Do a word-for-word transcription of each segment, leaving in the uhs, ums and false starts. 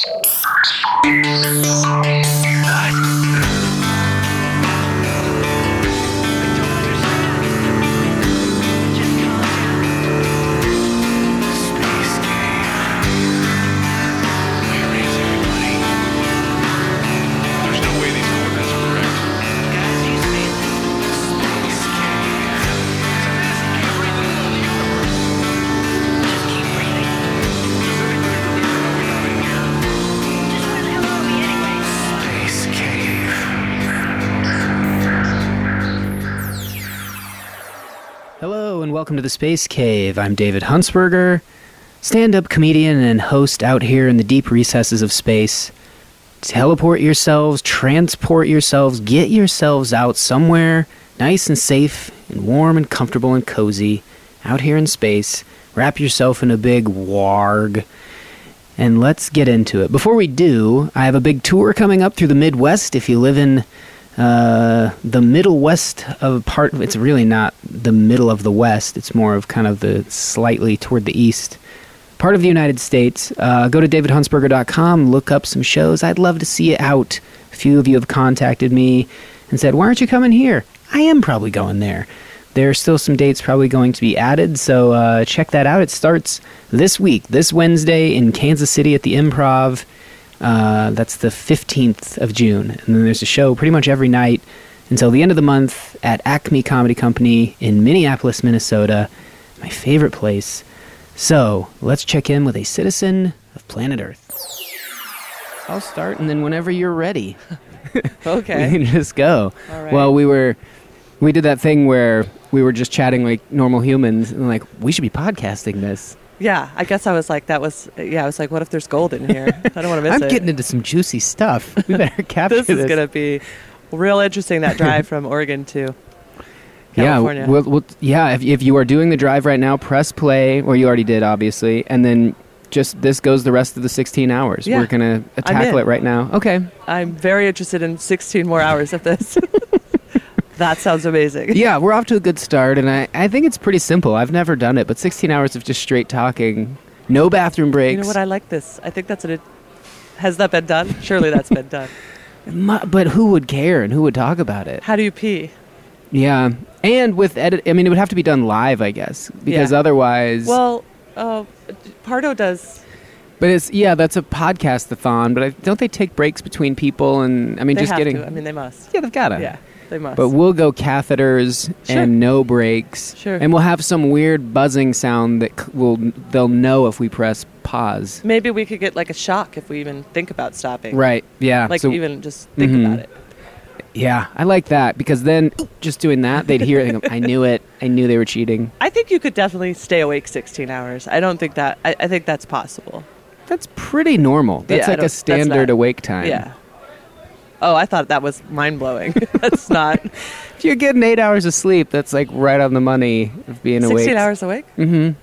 Welcome to the Space Cave. I'm David Huntsberger, stand-up comedian and host out here in the deep recesses of space. Teleport yourselves, transport yourselves, get yourselves out somewhere nice and safe and warm and comfortable and cozy out here in space. Wrap yourself in a big warg and let's get into it. Before we do, I have a big tour coming up through the Midwest. If you live in Uh, the middle west of part, it's really not the middle of the west, it's more of kind of the slightly toward the east part of the United States. Uh, go to david huntsberger dot com, look up some shows. I'd love to see it out. A few of you have contacted me and said, why aren't you coming here? I am probably going there. There are still some dates probably going to be added, so uh, check that out. It starts this week, this Wednesday in Kansas City at the Improv. Uh, that's the fifteenth of June. And then there's a show pretty much every night until the end of the month at Acme Comedy Company in Minneapolis, Minnesota. My favorite place. So, let's check in with a citizen of planet Earth. I'll start, and then whenever you're ready. Okay. We can just go. All right. Well, we were... We did that thing where we were just chatting like normal humans, and like, we should be podcasting this. Yeah, I guess I was like, that was, yeah, I was like, what if there's gold in here? I don't want to miss I'm it. I'm getting into some juicy stuff. We better capture this. This is going to be real interesting, that drive from Oregon to California. Yeah, we'll, we'll, yeah if, if you are doing the drive right now, press play, or you already did, obviously, and then just this goes the rest of the sixteen hours. Yeah. We're going to tackle it right now. Okay. I'm very interested in sixteen more hours of this. That sounds amazing. Yeah, we're off to a good start, and I, I think it's pretty simple. I've never done it, but sixteen hours of just straight talking, no bathroom breaks. You know what? I like this. I think that's what it... Has that been done? Surely that's been done. But who would care, and who would talk about it? How do you pee? Yeah, and with edit... I mean, it would have to be done live, I guess, because yeah. otherwise... Well, uh, Pardo does... But it's... Yeah, that's a podcast-a-thon, but I, don't they take breaks between people, and... I mean, they just have getting... to. I mean, they must. Yeah, they've got to. Yeah. They must. But we'll go catheters sure. and no breaks. Sure. And we'll have some weird buzzing sound that c- will they'll know if we press pause. Maybe we could get like a shock if we even think about stopping. Right. Yeah. Like so, even just think mm-hmm. about it. Yeah, I like that because then just doing that, they'd hear it. I knew it. I knew they were cheating. I think you could definitely stay awake sixteen hours. I don't think that. I, I think that's possible. That's pretty normal. That's yeah, like a standard awake time. Yeah. Oh, I thought that was mind-blowing. That's not... If you're getting eight hours of sleep, that's like right on the money of being awake. sixteen hours awake? Mm-hmm.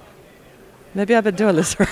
Maybe I've been doing this wrong.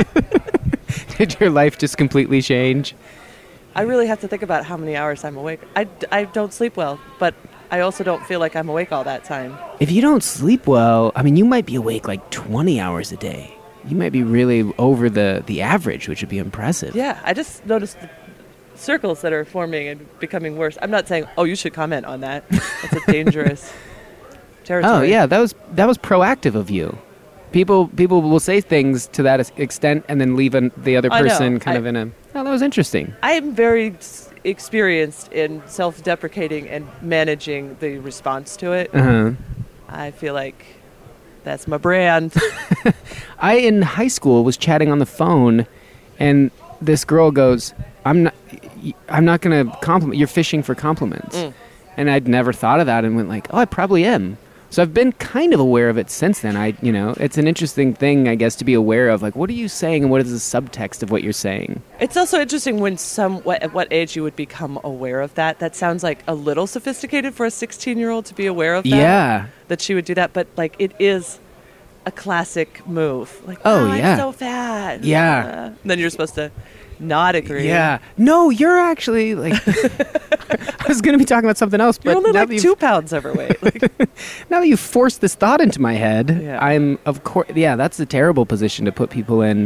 Did your life just completely change? I really have to think about how many hours I'm awake. I, I don't sleep well, but I also don't feel like I'm awake all that time. If you don't sleep well, I mean, you might be awake like twenty hours a day. You might be really over the, the average, which would be impressive. Yeah, I just noticed... The, circles that are forming and becoming worse. I'm not saying, oh, you should comment on that. That's a dangerous territory. Oh, yeah, that was that was proactive of you. People people will say things to that extent and then leave an, the other person kind I, of in a, oh, that was interesting. I'm very experienced in self-deprecating and managing the response to it. Uh-huh. I feel like that's my brand. I, in high school, was chatting on the phone, and this girl goes, I'm not... I'm not going to compliment. You're fishing for compliments. Mm. And I'd never thought of that and went like, oh, I probably am. So I've been kind of aware of it since then. I, you know, it's an interesting thing, I guess, to be aware of. Like, what are you saying and what is the subtext of what you're saying? It's also interesting when some, what, at what age you would become aware of that. That sounds like a little sophisticated for a sixteen-year-old to be aware of that. Yeah. That she would do that. But, like, it is a classic move. Like, oh, oh yeah. I'm so fat. Yeah. Uh, then you're supposed to... not agree. Yeah. No, you're actually like... I was going to be talking about something else, but... You're only now like two pounds overweight. Like, now that you've forced this thought into my head, yeah. I'm, of course... Yeah, that's a terrible position to put people in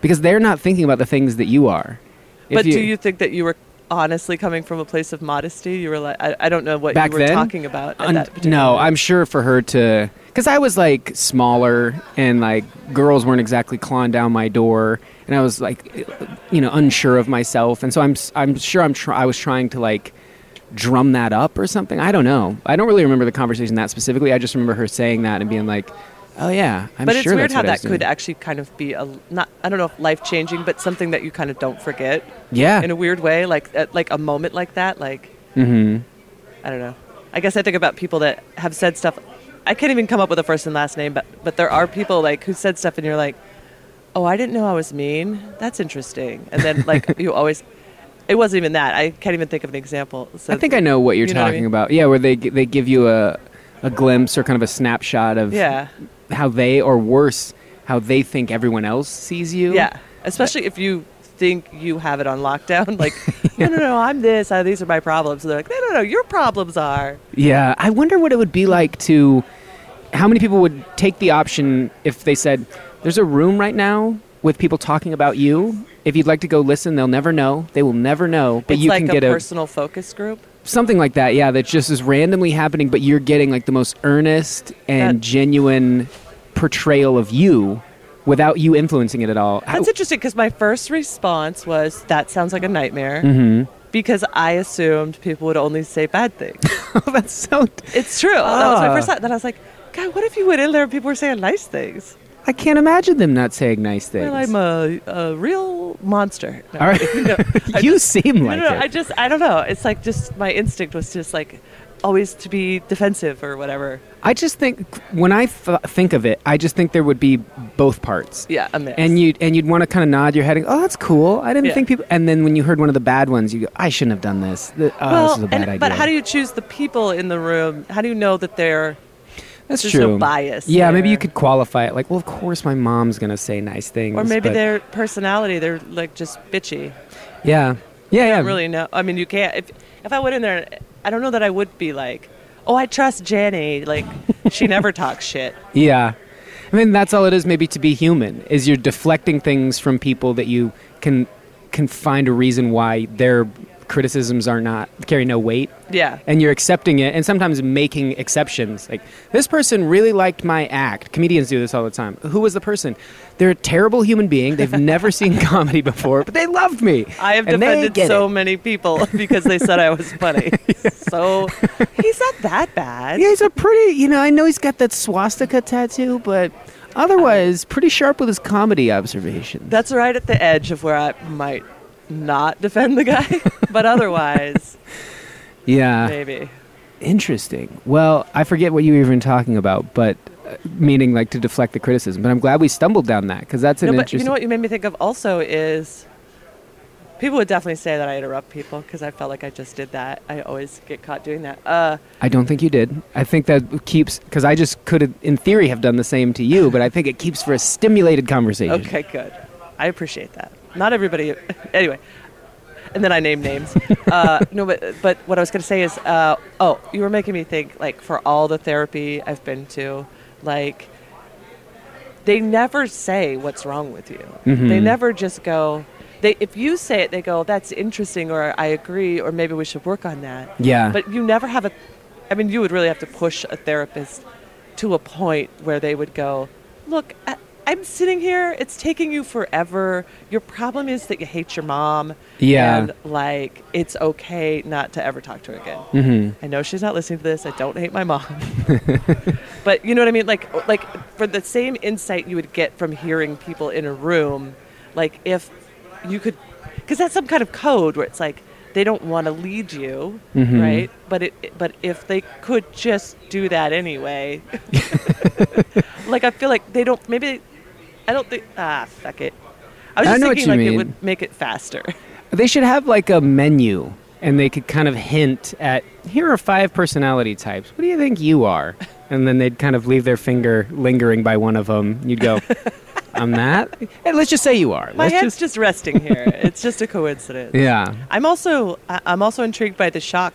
because they're not thinking about the things that you are. If But do you think that you were honestly coming from a place of modesty? You were like, I, I don't know what back you were then? talking about. At Un- that particular no, moment. I'm sure for her to, because I was like smaller and like girls weren't exactly clawing down my door, and I was like, you know, unsure of myself, and so I'm s- I'm sure I'm try- I was trying to like drum that up or something. I don't know. I don't really remember the conversation that specifically. I just remember her saying that and being like, oh yeah, I'm But sure it's weird that's how what I was that could doing. actually kind of be a not I don't know if life changing, but something that you kind of don't forget Yeah. in a weird way, like at, like a moment like that, like Mm-hmm. I don't know. I guess I think about people that have said stuff. I can't even come up with a first and last name, but but there are people like who said stuff, and you're like, oh, I didn't know I was mean. That's interesting. And then like you always, it wasn't even that. I can't even think of an example. So I think I know what you're you know what I talking mean? about. Yeah, where they g- they give you a a glimpse or kind of a snapshot of Yeah, how they, or worse, how they think everyone else sees you. yeah. Especially if you think you have it on lockdown. Like, no, no, no, I'm this. Uh, these are my problems. And they're like, no, no, no, your problems are. Yeah, I wonder what it would be like to, how many people would take the option if they said, there's a room right now with people talking about you. If you'd like to go listen, they'll never know. They will never know. But It's you like can a get a, personal focus group. something like that, yeah, that just is randomly happening, but you're getting like the most earnest and That- genuine portrayal of you without you influencing it at all. How- That's interesting because my first response was, that sounds like a nightmare. Mhm. Because I assumed people would only say bad things. Oh, that's so... It's true. That was my Ah. first thought. Then I was like, God, what if you went in there and people were saying nice things? I can't imagine them not saying nice things. Well, I'm a, a real monster. No, All right. no, I You just- seem no, like no, no, it. I just, I don't know. It's like just my instinct was just like always to be defensive or whatever. I just think when I th- think of it, I just think there would be both parts. Yeah, a mix. And you and you'd want to kind of nod your head and go, oh, that's cool. I didn't Yeah. think people. And then when you heard one of the bad ones, you go, I shouldn't have done this. The, oh, well, this is a bad and, idea. but how do you choose the people in the room? How do you know that they're That's there's true. no bias? Yeah, maybe there? you could qualify it like, well, of course my mom's gonna say nice things. Or maybe but- their personality, they're like just bitchy. Yeah, yeah, I yeah. don't really know. I mean, you can't. If if I went in there, I don't know that I would be like, oh, I trust Jenny. Like, she never talks shit. Yeah. I mean, that's all it is, maybe, to be human, is you're deflecting things from people that you can can find a reason why their criticisms are not, carry no weight. Yeah. And you're accepting it, and sometimes making exceptions. Like, this person really liked my act. Comedians do this all the time. Who was the person? They're a terrible human being. They've never seen comedy before, but they loved me. I have and they defended get so it. many people because they said I was funny. So he's not that bad. Yeah, he's a pretty, you know, I know he's got that swastika tattoo, but otherwise, pretty sharp with his comedy observations. That's right at the edge of where I might not defend the guy, but otherwise, Yeah. maybe. Interesting. Well, I forget what you were even talking about, but uh, meaning like to deflect the criticism. But I'm glad we stumbled down that, because that's an No, but interesting... you know what you made me think of also is people would definitely say that I interrupt people because I felt like I just did that. I always get caught doing that. Uh, I don't think you did. I think that keeps, because I just could, in theory, have done the same to you, but I think it keeps for a stimulated conversation. okay, good. I appreciate that. Not everybody. Anyway, and then I name names. uh, no, but but what I was going to say is, uh, oh, you were making me think. Like for all the therapy I've been to, like they never say what's wrong with you. Mhm. They never just go. They if you say it, they go, "That's interesting," or "I agree," or "Maybe we should work on that." Yeah. But you never have a. I mean, you would really have to push a therapist to a point where they would go, "Look, I, I'm sitting here. It's taking you forever. Your problem is that you hate your mom. Yeah. And, like, it's okay not to ever talk to her again." Mm-hmm. I know she's not listening to this. I don't hate my mom. But you know what I mean? Like, like for the same insight you would get from hearing people in a room, like if you could, because that's some kind of code where it's like they don't want to lead you, Mhm. right? But it, but if they could just do that anyway, like I feel like they don't. Maybe I don't think. Ah, fuck it. I was I just know what thinking you like mean. it would make it faster. They should have like a menu, and they could kind of hint at, here are five personality types. What do you think you are? And then they'd kind of leave their finger lingering by one of them. You'd go, I'm that? Hey, let's just say you are. My Let's head's just... just resting here. It's just a coincidence. Yeah. I'm also I- I'm also intrigued by the shock,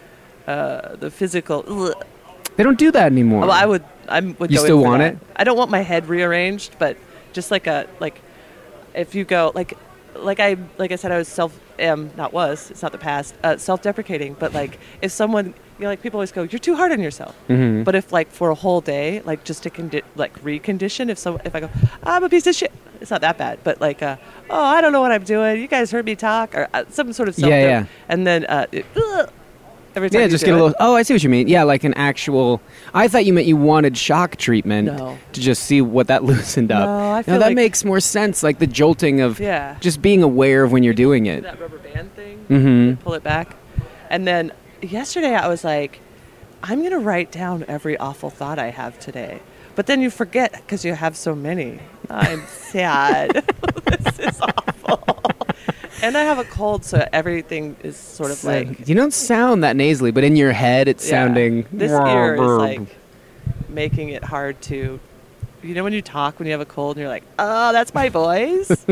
uh, the physical. Ugh. They don't do that anymore. Well, I would I would. You go still in for want that. it? I don't want my head rearranged, but just like a like. if you go like, like I like I said, I was self am not was it's not the past uh, self-deprecating, but like if someone you know like people always go you're too hard on yourself, Mm-hmm. but if like for a whole day like just to condi- like recondition if so if I go I'm a piece of shit, it's not that bad, but like uh, oh I don't know what I'm doing, you guys heard me talk, or uh, some sort of self Yeah, yeah. and then uh, it, ugh, every time Yeah, you just do get a it. little. Oh, I see what you mean. Yeah, like an actual. I thought you meant you wanted shock treatment No. to just see what that loosened up. No, I no, feel that like- makes more sense. Like the jolting of Yeah. just being aware of when you're doing it. that rubber band thing, Mm-hmm. pull it back. And then yesterday I was like, I'm going to write down every awful thought I have today. But then you forget because you have so many. I'm sad. This is awful. And I have a cold, so everything is sort of like... you don't sound that nasally, but in your head it's yeah, sounding. This ear is like making it hard to... You know when you talk when you have a cold and you're like, oh, that's my voice?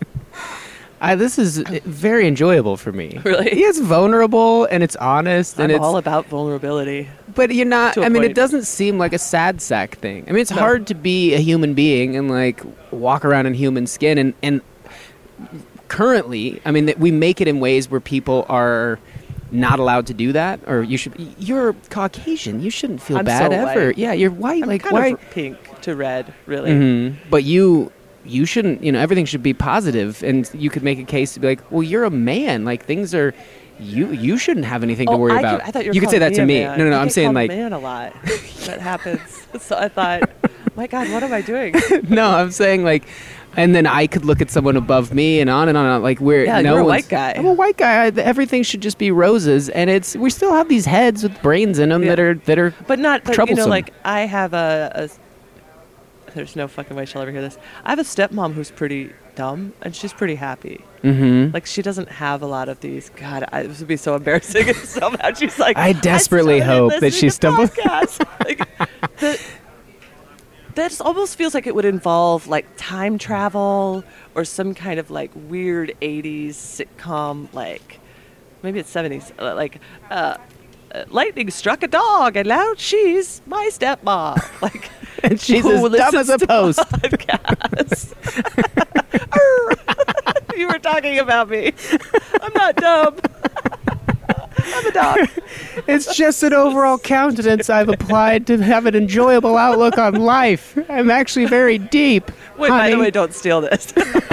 I, this is very enjoyable for me. Really? It's vulnerable and it's honest and I'm it's. all about vulnerability. But you're not. To a I mean, it point. doesn't seem like a sad sack thing. I mean, it's No. hard to be a human being and like walk around in human skin. And and currently, I mean, that we make it in ways where people are not allowed to do that. Or you should. You're Caucasian. You shouldn't feel I'm bad so ever. white. Yeah, you're white. I'm like kind why? of pink to red, really. Mhm. But you. You shouldn't, you know, everything should be positive, and you could make a case to be like, well, you're a man. Like things are, you you shouldn't have anything to Oh, worry I about. Could, I thought you were you could say calling that to a me. man. No, no, no. I I'm get saying called like, man a lot. That happens. So I thought, my God, what am I doing? no, I'm saying like, and then I could look at someone above me and on and on. Like we're Yeah, no you're a one's- white guy. I'm a white guy. I, everything should just be roses, and it's we still have these heads with brains in them Yeah. that are that are. But not, but, you know, Troublesome. like I have a, a. There's no fucking way she'll ever hear this. I have a stepmom who's pretty dumb, and she's pretty happy. Mm-hmm. Like she doesn't have a lot of these. God, I, this would be so embarrassing if somehow she's like. I desperately started hope that listening she to stumbles- podcasts." Like, the, that just almost feels like it would involve like time travel or some kind of like weird eighties sitcom, like maybe it's seventies, uh, like. Uh, uh, lightning struck a dog, and now she's my stepmom. Like, And she's who as dumb as listens a to post. podcasts. You were talking about me. I'm not dumb. I'm a dog. It's just an overall countenance I've applied to have an enjoyable outlook on life. I'm actually very deep. Wait, by the honey. way, don't steal this.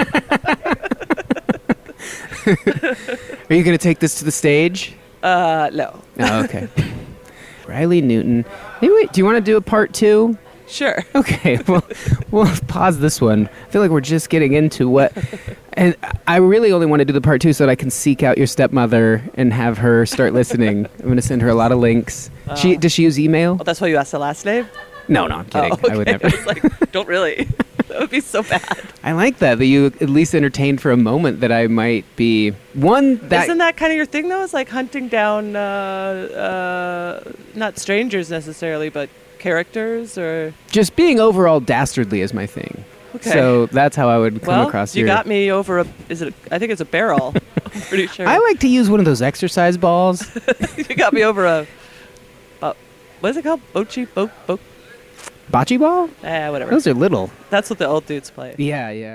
Are you going to take this to the stage? Uh, no. Oh, okay. Riley Newton. Anyway, do you want to do a part two? Sure. Okay, well, we'll pause this one. I feel like we're just getting into what... And I really only want to do the part two so that I can seek out your stepmother and have her start listening. I'm going to send her a lot of links. she Uh. Does she use email? Oh, that's why you asked the last name? No, no, I'm kidding. Oh, okay. I would never. was like, don't really. That would be so bad. I like that, that you at least entertained for a moment that I might be... One, that... Isn't that kind of your thing, though? It's like hunting down, uh, uh, not strangers necessarily, but characters or... Just being overall dastardly is my thing. Okay. So that's how I would come well, across you your... got me over a... Is it? A, I think it's a barrel. I'm pretty sure. I like to use one of those exercise balls. You got me over a... Uh, what is it called? Bochi? Bo... Bo... Bocce ball? Eh, whatever. Those are little. That's what the old dudes play. Yeah, yeah.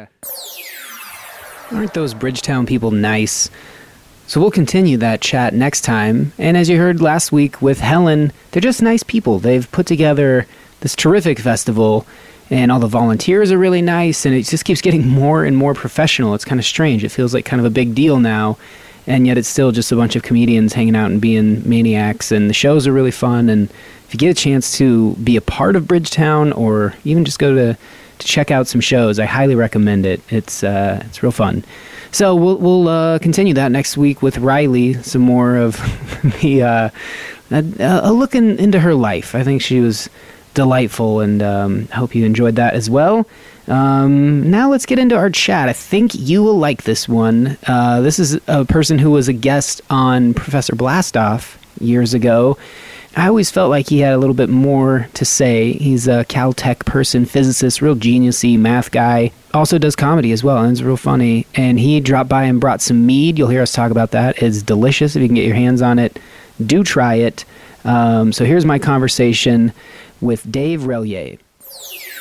Aren't those Bridgetown people nice? So we'll continue that chat next time. And as you heard last week with Helen, they're just nice people. They've put together this terrific festival, and all the volunteers are really nice, and it just keeps getting more and more professional. It's kind of strange. It feels like kind of a big deal now, and yet it's still just a bunch of comedians hanging out and being maniacs, and the shows are really fun. And if you get a chance to be a part of Bridgetown or even just go to, to check out some shows, I highly recommend it. It's uh, it's real fun. So we'll we'll uh, continue that next week with Riley, some more of the uh, a, a look in, into her life. I think she was delightful, and um, I hope you enjoyed that as well. Um, now let's get into our chat. I think you will like this one. Uh, this is a person who was a guest on Professor Blastoff years ago. I always felt like he had a little bit more to say. He's a Caltech person, physicist, real genius-y math guy. Also does comedy as well, and it's real funny. And he dropped by and brought some mead. You'll hear us talk about that. It's delicious. If you can get your hands on it, do try it. Um, so here's my conversation with Dave Relier.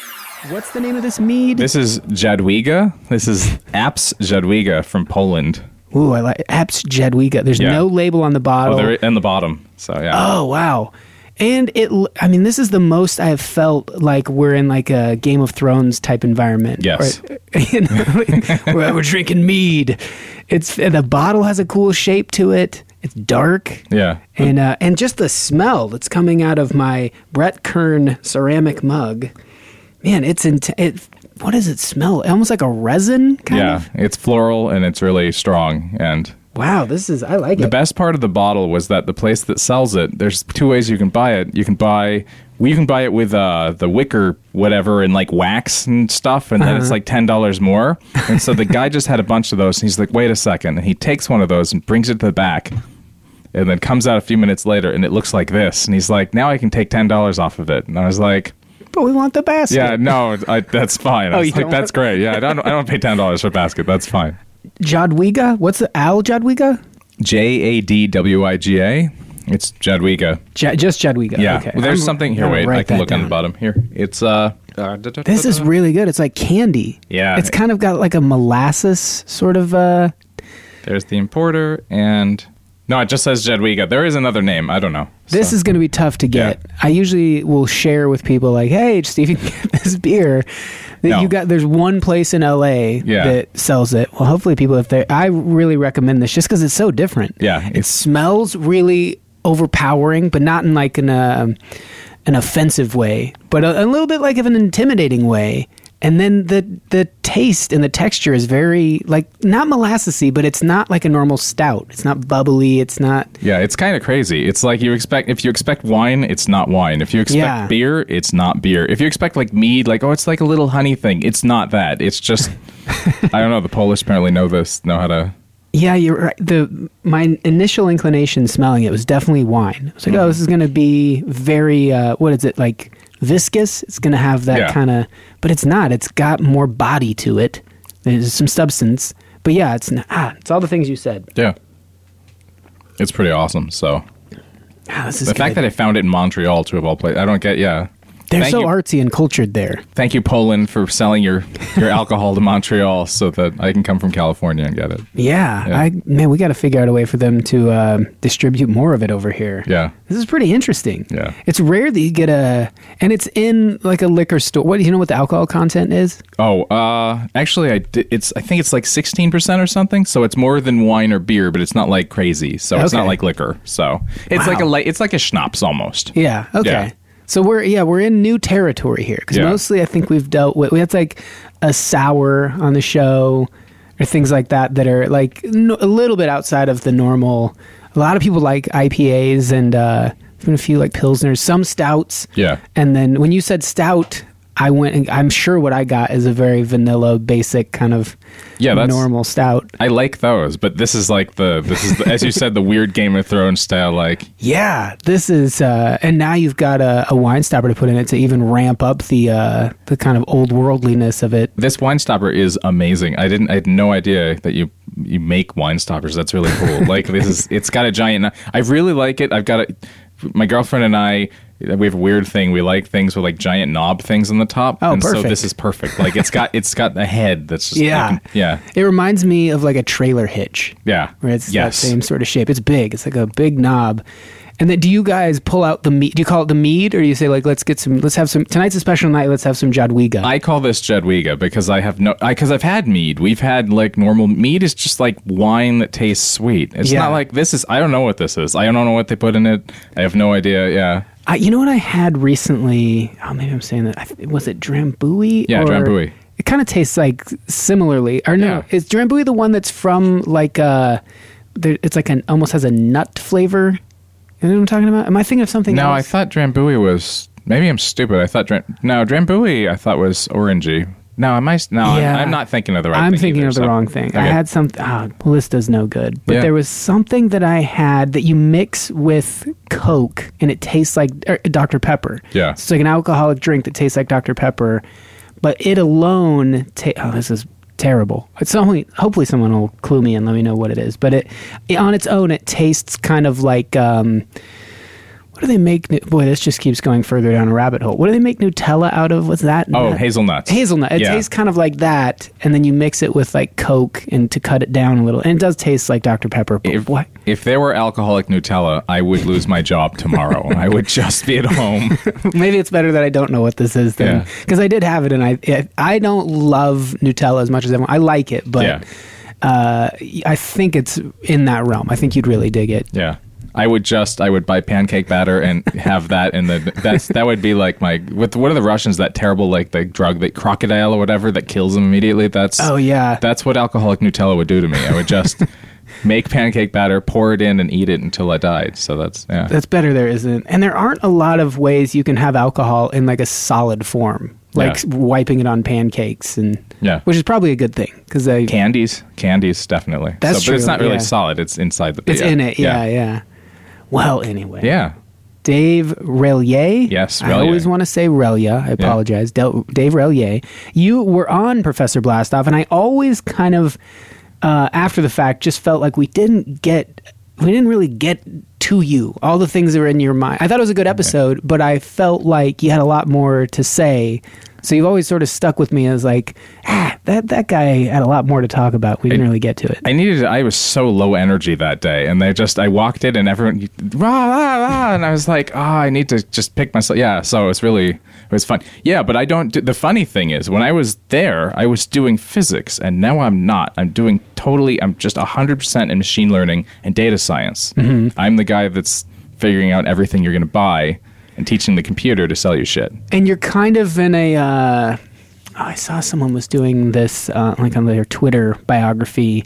What's the name of this mead? This is Jadwiga. This is Apps Jadwiga from Poland. Ooh, I like Apps Jadwiga. There's Yeah. no label on the bottle. Oh, they're in the bottom. So yeah. Oh, wow. And it, I mean, this is the most I have felt like we're in like a Game of Thrones type environment. Yes. Or, you know, like, we're, we're drinking mead. It's the bottle has a cool shape to it. It's dark. Yeah. And uh, and just the smell that's coming out of my Brett Kern ceramic mug. Man, it's in it. What does it smell? Almost like a resin kind Yeah. of. It's floral and it's really strong. And Wow, this is I like the it. best part of the bottle was that the place that sells it, there's two ways you can buy it. You can buy well, you can buy it with uh, the wicker whatever and like wax and stuff, and then it's like ten dollars more. And so the guy just had a bunch of those, and he's like, "Wait a second!" And he takes one of those and brings it to the back, and then comes out a few minutes later, and it looks like this. And he's like, "Now I can take ten dollars off of it." And I was like, But we want the basket. "Yeah, no, I, that's fine." I Oh, was you like, don't "That's want- great. Yeah, I don't I don't pay ten dollars for a basket. That's fine." Jadwiga? What's the Al Jadwiga? J A D W I G A. It's Jadwiga. Ja- just Jadwiga. Yeah. Okay. Well, there's I'm something here. gonna Wait, write I can that look on the down. bottom here. It's uh. uh, da- da- This da- is da. really good. It's like candy. Yeah. It's kind of got like a molasses sort of. Uh, There's the importer and no, it just says Jadwiga. There is another name. I don't know. this So- is going to be tough to get. Yeah. I usually will share with people like, "Hey, Steve, you can get this beer that No. you got." There's one place in L A Yeah. that sells it. Well, hopefully, people if they, I really recommend this just because it's so different. Yeah, it it's- smells really overpowering, but not in like an uh, an offensive way, but a, a little bit like of an intimidating way. And then the the taste and the texture is very like not molassesy, but it's not like a normal stout. It's not bubbly. It's not. Yeah, it's kind of crazy. It's like you expect if you expect wine, it's not wine. If you expect Yeah. beer, it's not beer. If you expect like mead, like oh, it's like a little honey thing. It's not that. It's just I don't know. The Polish apparently know this, know how to. Yeah, you're right. The my initial inclination smelling it was definitely wine. I was like, oh, this is going to be very uh, what is it like viscous? It's going to have that Yeah. kind of, but it's not. It's got more body to it. There's some substance, but yeah, it's not. Ah, it's all the things you said. Yeah, it's pretty awesome. So Ah, this is the fact good. that I found it in Montreal, to of all places, I don't get. Yeah. They're Thank so you. artsy and cultured there. Thank you, Poland, for selling your, your alcohol to Montreal so that I can come from California and get it. Yeah, Yeah. I man, we got to figure out a way for them to uh, distribute more of it over here. Yeah. This is pretty interesting. Yeah. It's rare that you get a, and it's in like a liquor store. What do you know what the alcohol content is? Oh, uh, actually, I did, it's I think it's like sixteen percent or something. So it's more than wine or beer, but it's not like crazy. So it's Okay. not like liquor. So it's Wow. like a light, it's like a schnapps almost. Yeah. Okay. Yeah. So we're yeah we're in new territory here because Yeah. mostly I think we've dealt with we had like a sour on the show or things like that that are like no, a little bit outside of the normal. A lot of people like I P As and uh, even a few like pilsners, some stouts. Yeah. And then when you said stout, I went. And I'm sure what I got is a very vanilla, basic kind of Yeah, that's- normal stout. I like those, but this is like the this is the, as you said the weird Game of Thrones style. Like Yeah, this is, uh, and now you've got a, a wine stopper to put in it to even ramp up the uh, the kind of old worldliness of it. this wine stopper is amazing. I didn't I had no idea that you you make wine stoppers. That's really cool. Like this is it's got a giant. I really like it. I've got a my girlfriend and I. We have a weird thing. We like things with like giant knob things on the top. Oh, and so perfect. this is perfect. Like it's got it's got a head that's just Yeah, like, yeah, It reminds me of like a trailer hitch, yeah. where it's yes. that same sort of shape. It's big. It's like a big knob. And then, do you guys pull out the mead? Do you call it the mead, or do you say like, let's get some? Let's have some. Tonight's a special night. Let's have some Jadwiga. I call this Jadwiga because I have no because I've had mead. We've had like normal mead is just like wine that tastes sweet. It's Yeah. not like this is. I don't know what this is. I don't know what they put in it. I have no idea. Yeah. I, you know what I had recently? Oh, maybe I'm saying that. I th- Was it Drambuie? Yeah, or- Drambuie. It kind of tastes like similarly. Or no, Yeah. is Drambuie the one that's from like uh there, it's like an almost has a nut flavor? You know what I'm talking about? Am I thinking of something No, I else? thought Drambuie was. Maybe I'm stupid. I thought Dram, no Drambuie. I thought was orangey. No, am I? No, I'm, Yeah. I'm not thinking of the right. I'm thing thinking either, of the so- wrong thing. I Okay. had some. Ah, well, this does no good. But Yeah. there was something that I had that you mix with Coke, and it tastes like er, Doctor Pepper. Yeah. it's like an alcoholic drink that tastes like Doctor Pepper, but it alone. Ta- oh, this is terrible. It's only. Hopefully, someone will clue me and let me know what it is. But it, it on its own, it tastes kind of like. Um, what do they make? Nu- Boy, this just keeps going further down a rabbit hole. What do they make Nutella out of? What's that? Oh, Nut- hazelnuts. Hazelnut. It Yeah. tastes kind of like that, and then you mix it with like Coke and to cut it down a little. And it does taste like Doctor Pepper. But If, what? if there were alcoholic Nutella, I would lose my job tomorrow. I would just be at home. Maybe it's better that I don't know what this is then, Yeah. because I did have it, and I it, I don't love Nutella as much as everyone. I like it, but Yeah. uh, I think it's in that realm. I think you'd really dig it. Yeah. I would just I would buy pancake batter and have that in the that's that would be like my with what are the Russians, that terrible like the drug, that crocodile or whatever that kills them immediately. That's Oh yeah, that's what alcoholic Nutella would do to me. I would just make pancake batter, pour it in, and eat it until I died. So that's yeah. that's better. There isn't, and there aren't a lot of ways you can have alcohol in like a solid form, like Yeah. wiping it on pancakes, and Yeah. which is probably a good thing because they Candies, candies, definitely. That's so, But it's true, not really yeah. solid. It's inside the. it's yeah. in it. Yeah, yeah. Well, anyway. Yeah. Dave Relier. Yes, I Relier. always want to say Relia. I apologize. Del- Dave Relier. You were on Professor Blastoff, and I always kind of, uh, after the fact, just felt like we didn't get, we didn't really get to you, all the things that were in your mind. I thought it was a good episode, but I felt like you had a lot more to say. So you've always sort of stuck with me as like, ah, that, that guy had a lot more to talk about. We didn't I- really get to it. I needed. I was so low energy that day, and they just. I walked in, and everyone, rah, rah, rah, and I was like, oh, I need to just pick myself. Yeah, so it was really, it was fun. Yeah, but I don't. do- The funny thing is, when I was there, I was doing physics, and now I'm not. I'm doing totally. I'm just a hundred percent in machine learning and data science. Mm-hmm. I'm the guy that's figuring out everything you're going to buy and teaching the computer to sell you shit. And you're kind of in a. Uh, oh, I saw someone was doing this, uh, like on their Twitter biography.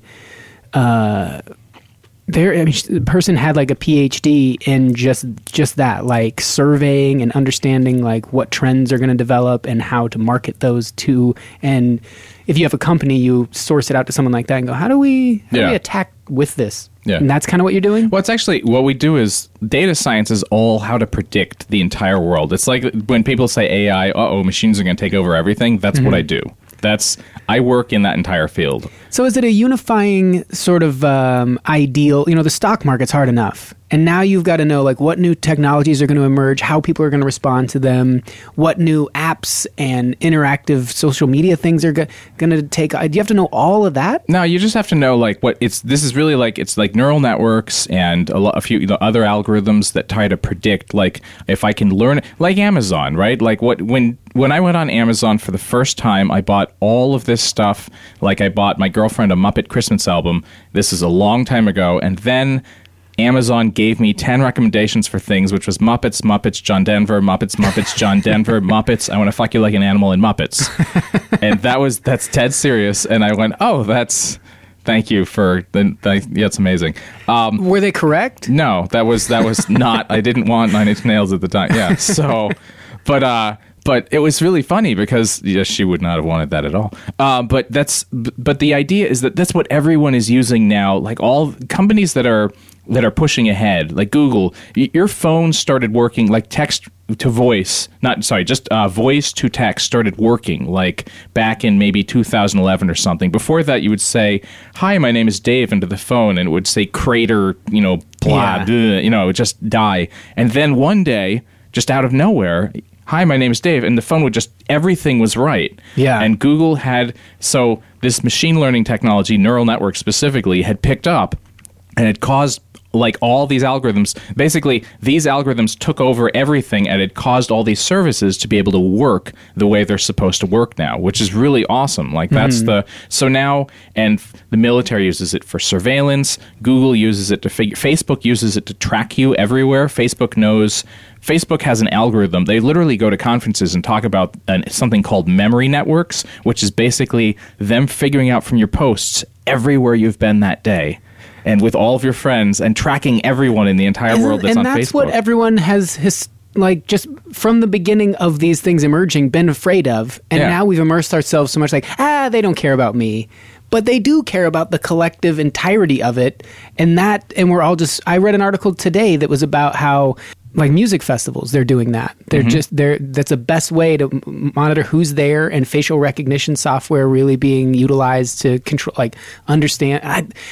Uh, there, I mean, sh- the person had like a PhD in just just that, like surveying and understanding like what trends are going to develop and how to market those to. And if you have a company, you source it out to someone like that and go, how do we, how do Yeah. we attack with this? Yeah. And that's kind of what you're doing. Well, it's actually what we do is data science is all how to predict the entire world. It's like when people say A I, uh oh, machines are going to take over everything. That's what I do. That's I work in that entire field. So is it a unifying sort of um, ideal? You know, the stock market's hard enough. And now you've got to know like what new technologies are going to emerge, how people are going to respond to them, what new apps and interactive social media things are go- going to take. Do you have to know all of that? No, you just have to know like what it's. This is really like it's like neural networks and a, lot, a few you know, other algorithms that try to predict like if I can learn like Amazon, right? Like what when when I went on Amazon for the first time, I bought all of this stuff. Like I bought my girlfriend a Muppet Christmas album. This is a long time ago, and then Amazon gave me ten recommendations for things, which was Muppets, Muppets, John Denver, Muppets, Muppets, John Denver, Muppets, I Want to Fuck You Like an Animal, and Muppets. And that was, that's dead serious. And I went, oh, that's, thank you for, the, the yeah, it's amazing. Um, Were they correct? no, that was, that was not, I didn't want Nine Inch Nails at the time. Yeah. So, but, uh, but it was really funny because yes, she would not have wanted that at all. Uh, but that's but the idea is that that's what everyone is using now. Like all companies that are that are pushing ahead, like Google, y- your phone started working like text to voice. Not sorry, just uh, voice to text started working like back in maybe two thousand eleven or something. Before that, you would say, "Hi, my name is Dave," into the phone, and it would say "crater," you know, blah, Yeah. blah, you know, it would just die. And then one day, just out of nowhere, "Hi, my name is Dave," and the phone would just, everything was right. Yeah. And Google had, so this machine learning technology, neural networks specifically, had picked up and it caused like all these algorithms, basically these algorithms took over everything and it caused all these services to be able to work the way they're supposed to work now, which is really awesome. Like that's the, so now, and the military uses it for surveillance, Google uses it to figure, Facebook uses it to track you everywhere. Facebook knows, Facebook has an algorithm. They literally go to conferences and talk about an, something called memory networks, which is basically them figuring out from your posts everywhere you've been that day. And with all of your friends and tracking everyone in the entire Isn't- world that's and on that's Facebook. what everyone has his like just from the beginning of these things emerging been afraid of, and Yeah. now we've immersed ourselves so much like ah they don't care about me, but they do care about the collective entirety of it, and that and we're all just. I read an article today that was about how like music festivals they're doing that they're Mm-hmm. just they're that's the best way to m- monitor who's there, and facial recognition software really being utilized to control like understand. I,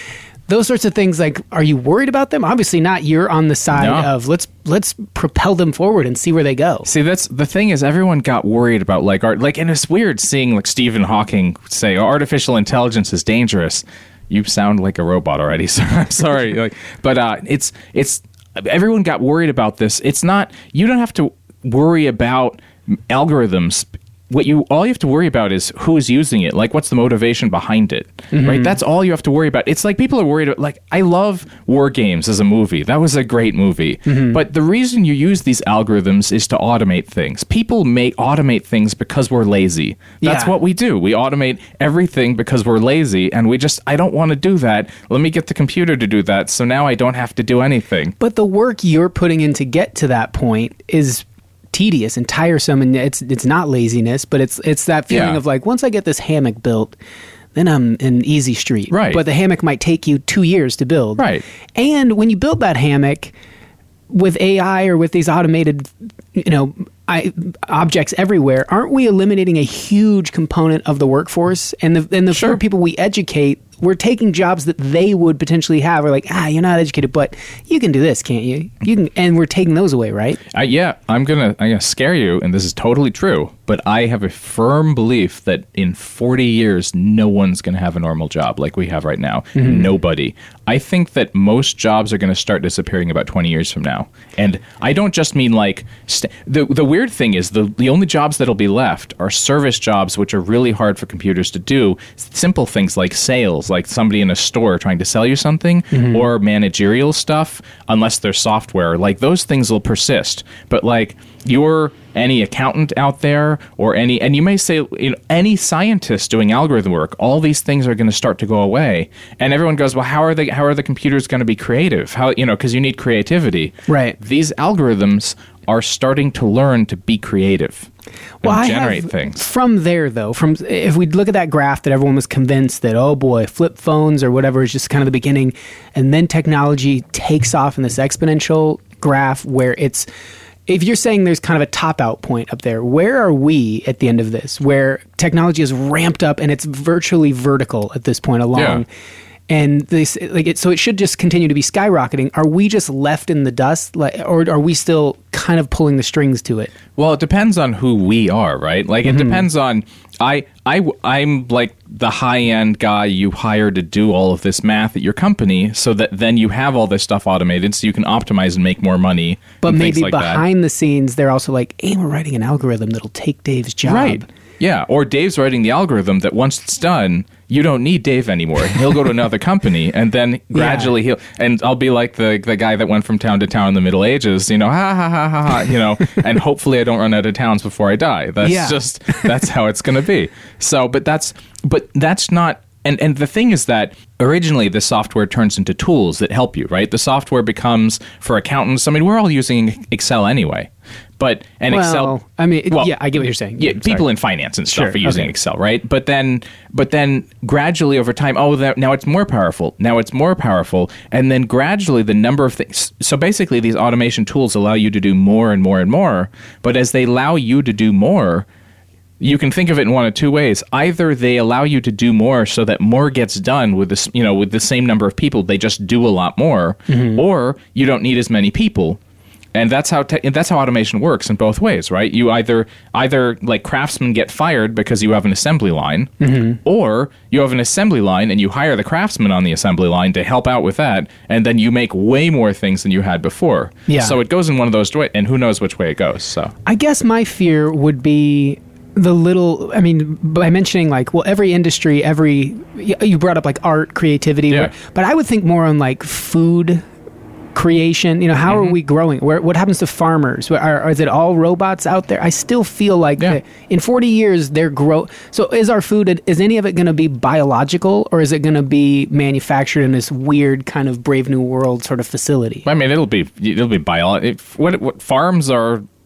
those sorts of things, like, are you worried about them? Obviously not. You're on the side No. of let's let's propel them forward and see where they go. See, that's the thing is everyone got worried about like art, like, and it's weird seeing like Stephen Hawking say artificial intelligence is dangerous. You sound like a robot already, so I'm sorry. like, but uh, it's it's everyone got worried about this. It's not. You don't have to worry about algorithms. What you all you have to worry about is who is using it. Like, what's the motivation behind it, Mm-hmm. right? That's all you have to worry about. It's like people are worried about, like, I love War Games as a movie. That was a great movie. Mm-hmm. But the reason you use these algorithms is to automate things. People may automate things because we're lazy. That's Yeah. what we do. We automate everything because we're lazy, and we just, I don't want to do that. Let me get the computer to do that, so now I don't have to do anything. But the work you're putting in to get to that point is tedious and tiresome, and it's it's not laziness, but it's it's that feeling Yeah. of like, once I get this hammock built, then I'm in easy street. Right. But the hammock might take you two years to build. Right. And when you build that hammock with A I or with these automated, you know, I, objects everywhere, aren't we eliminating a huge component of the workforce? And the and the Sure. fewer people we educate, we're taking jobs that they would potentially have. We're like, ah, you're not educated, but you can do this, can't you? You can, and we're taking those away, right? Uh, yeah, I'm gonna I'm gonna scare you, and this is totally true. But I have a firm belief that in forty years, no one's gonna have a normal job like we have right now. Nobody. I think that most jobs are gonna start disappearing about twenty years from now. And I don't just mean like st- the the weird thing is the the only jobs that'll be left are service jobs, which are really hard for computers to do. Simple things like sales, like somebody in a store trying to sell you something, or managerial stuff, unless they're software. Like, those things will persist. But like, you're any accountant out there, or any, and you may say, you know, any scientist doing algorithm work, all these things are going to start to go away. And everyone goes, well, how are they, how are the computers going to be creative? How, you know, because you need creativity. Right. These algorithms are starting to learn to be creative and I generate have- things. From there, though, from if we look at that graph that everyone was convinced that, oh boy, flip phones or whatever is just kind of the beginning, and then technology takes off in this exponential graph where it's, if you're saying there's kind of a top out point up there, where are we at the end of this, where technology is ramped up and it's virtually vertical at this point along? Yeah. And this, like, it, so it should just continue to be skyrocketing. Are we just left in the dust, like, or are we still kind of pulling the strings to it? Well, it depends on who we are, right? Like, it depends on, I, I, I'm like the high-end guy you hire to do all of this math at your company, so that then you have all this stuff automated so you can optimize and make more money. But and maybe things like that. behind the scenes, they're also like, hey, we're writing an algorithm that'll take Dave's job. Right. Yeah, or Dave's writing the algorithm that once it's done, you don't need Dave anymore. He'll go to another company, and then gradually he'll, and I'll be like the the guy that went from town to town in the Middle Ages, you know, ha ha ha ha ha, you know, and hopefully I don't run out of towns before I die. That's Yeah. just, that's how it's going to be. So, but that's, but that's not, and, and the thing is that originally the software turns into tools that help you, right? The software becomes, for accountants, I mean, we're all using Excel anyway. But and Well, Excel, I mean, it- well, yeah, I get what you're saying. Yeah, Sorry. people in finance and stuff Sure, are using okay. Excel, right? But then, but then gradually over time, oh, that, now it's more powerful. Now it's more powerful, and then gradually the number of things. So basically, these automation tools allow you to do more and more and more. But as they allow you to do more, you can think of it in one of two ways. Either they allow you to do more so that more gets done with this, you know, with the same number of people. They just do a lot more, Mm-hmm. or you don't need as many people. And that's how te- that's how automation works in both ways, right? You either either like craftsmen get fired because you have an assembly line, Mm-hmm. or you have an assembly line and you hire the craftsman on the assembly line to help out with that, and then you make way more things than you had before. Yeah. So it goes in one of those ways, and who knows which way it goes. So I guess my fear would be the little, I mean, by mentioning like, well, every industry, every, you brought up like art, creativity, Yeah. but I would think more on like food creation. You know, how Mm-hmm. are we growing? Where, what happens to farmers? Are, are is it all robots out there? I still feel like Yeah. that in forty years they're grow. So is our food? Is any of it going to be biological, or is it going to be manufactured in this weird kind of Brave New World sort of facility? I mean, it'll be it'll be bio. It, what what farms are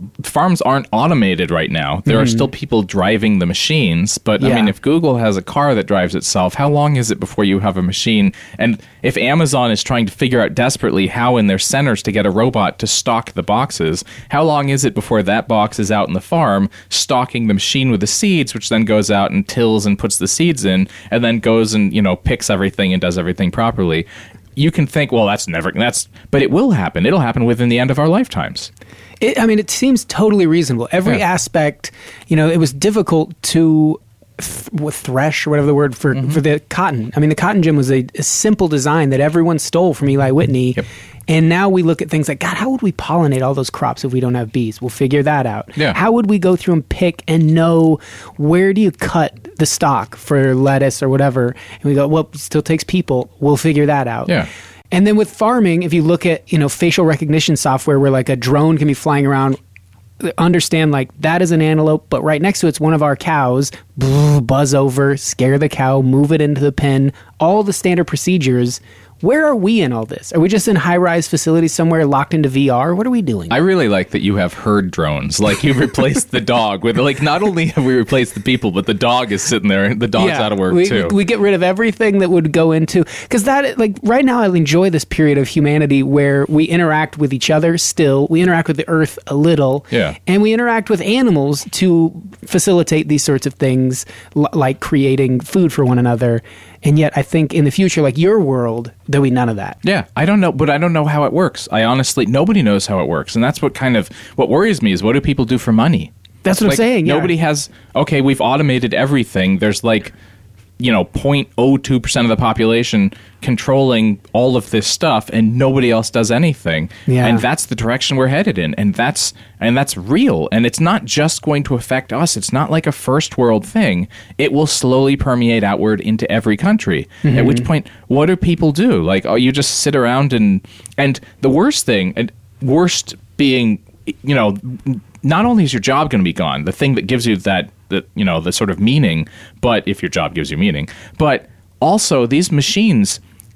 farms aren't automated right now. There mm. are still people driving the machines. But, yeah. I mean, if Google has a car that drives itself, how long is it before you have a machine? And if Amazon is trying to figure out desperately how in their centers to get a robot to stock the boxes, how long is it before that box is out in the farm stocking the machine with the seeds, which then goes out and tills and puts the seeds in, and then goes and, you know, picks everything and does everything properly? You can think, well, that's never, that's, but it will happen. It'll happen within the end of our lifetimes. It, I mean, it seems totally reasonable. Every yeah. aspect, you know, it was difficult to th- thresh or whatever the word for, mm-hmm. for the cotton. I mean, the cotton gin was a, a simple design that everyone stole from Eli Whitney. Yep. And now we look at things like, God, how would we pollinate all those crops if we don't have bees? We'll figure that out. Yeah. How would we go through and pick and know where do you cut the stock for lettuce or whatever? And we go, well, it still takes people. We'll figure that out. Yeah. And then with farming, if you look at, you know, facial recognition software where like a drone can be flying around, understand like that is an antelope, but right next to it's one of our cows, buzz over, scare the cow, move it into the pen, all the standard procedures. Where are we in all this? Are we just in high-rise facilities somewhere locked into V R? What are we doing? I really like that you have herd drones. Like, you've replaced the dog with, like, not only have we replaced the people, but the dog is sitting there. The dog's yeah, out of work, we, too. We get rid of everything that would go into... Because that, like, right now I enjoy this period of humanity where we interact with each other still. We interact with the earth a little. Yeah. And we interact with animals to facilitate these sorts of things, l- like creating food for one another. And yet, I think in the future, like your world, there'll be none of that. Yeah, I don't know, but I don't know how it works. I honestly, nobody knows how it works. And that's what kind of, what worries me is what do people do for money? That's what like, I'm saying, yeah. Nobody has, okay, we've automated everything. There's like, you know, zero point zero two percent of the population controlling all of this stuff, and nobody else does anything. Yeah. And that's the direction we're headed in. And that's and that's real. And it's not just going to affect us. It's not like a first world thing. It will slowly permeate outward into every country. Mm-hmm. At which point, what do people do? Like, oh, you just sit around and and the worst thing, and worst being, you know, not only is your job going to be gone, the thing that gives you that, that, you know, the sort of meaning, but if your job gives you meaning, but also these machines,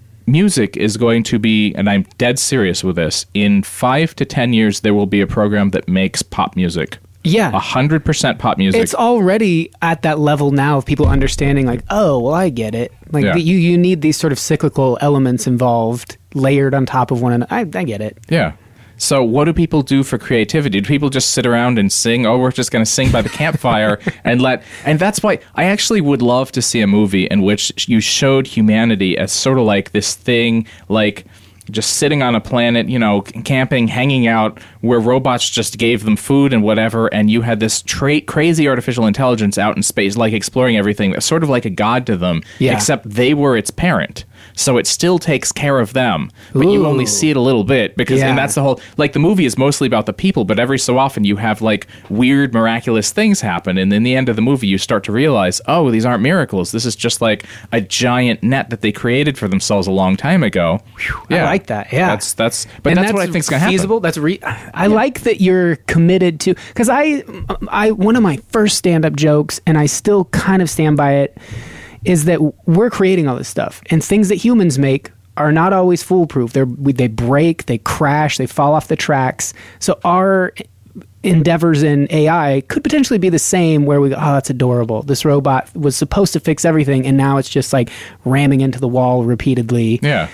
music is going to be, and I'm dead serious with this, in five to ten years, there will be a program that makes pop music. Yeah. A hundred percent pop music. It's already at that level now of people understanding like, oh, well, I get it. Like Yeah. the, you, you need these sort of cyclical elements involved, layered on top of one another. I, I get it. Yeah. So what do people do for creativity? Do people just sit around and sing? Oh, we're just going to sing by the campfire and let... And that's why I actually would love to see a movie in which you showed humanity as sort of like this thing, like just sitting on a planet, you know, camping, hanging out, where robots just gave them food and whatever, and you had this tra- crazy artificial intelligence out in space, like exploring everything, that's sort of like a god to them, Yeah. except they were its parent. So it still takes care of them, but Ooh. you only see it a little bit because, Yeah. and that's the whole, like the movie is mostly about the people, but every so often you have like weird, miraculous things happen. And in the end of the movie, you start to realize, oh, these aren't miracles. This is just like a giant net that they created for themselves a long time ago. I like that. Yeah. That's, that's, but And that's, what I think's going to happen. feasible. That's re- I like that you're committed to, because I, I, one of my first stand-up jokes, and I still kind of stand by it, is that we're creating all this stuff, and things that humans make are not always foolproof. They're, they break, they crash, they fall off the tracks. So our endeavors in A I could potentially be the same, where we go, oh, that's adorable. This robot was supposed to fix everything, and now it's just like ramming into the wall repeatedly. Yeah.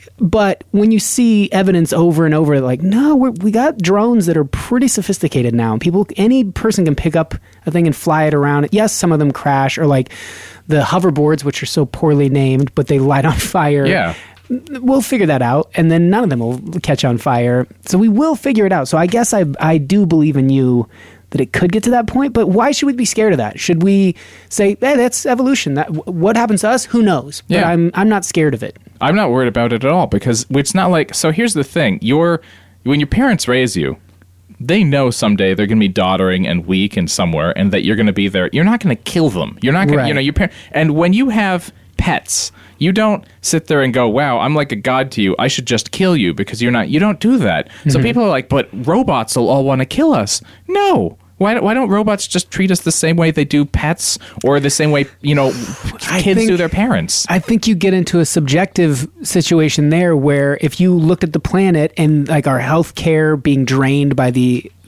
But when you see evidence over and over, like, no, we're, we got drones that are pretty sophisticated now. People, any person can pick up a thing and fly it around. Yes, some of them crash, or like the hoverboards, which are so poorly named, but they light on fire. Yeah. We'll figure that out, and then none of them will catch on fire. So we will figure it out. So I guess I I do believe in you that it could get to that point, but why should we be scared of that? Should we say, hey, that's evolution. That what happens to us? Who knows? But Yeah. I'm I'm not scared of it. I'm not worried about it at all, because it's not like, so here's the thing. Your, when your parents raise you, they know someday they're going to be doddering and weak and somewhere, and that you're going to be there. You're not going to kill them. You're not going Right. to, you know, your parents. And when you have pets, you don't sit there and go, wow, I'm like a god to you. I should just kill you, because you're not, you don't do that. Mm-hmm. So people are like, but robots will all want to kill us. No. Why, why don't robots just treat us the same way they do pets, or the same way, you know, I kids think- do their parents? I think you get into a subjective situation there, where if you looked at the planet and like our health care being drained by the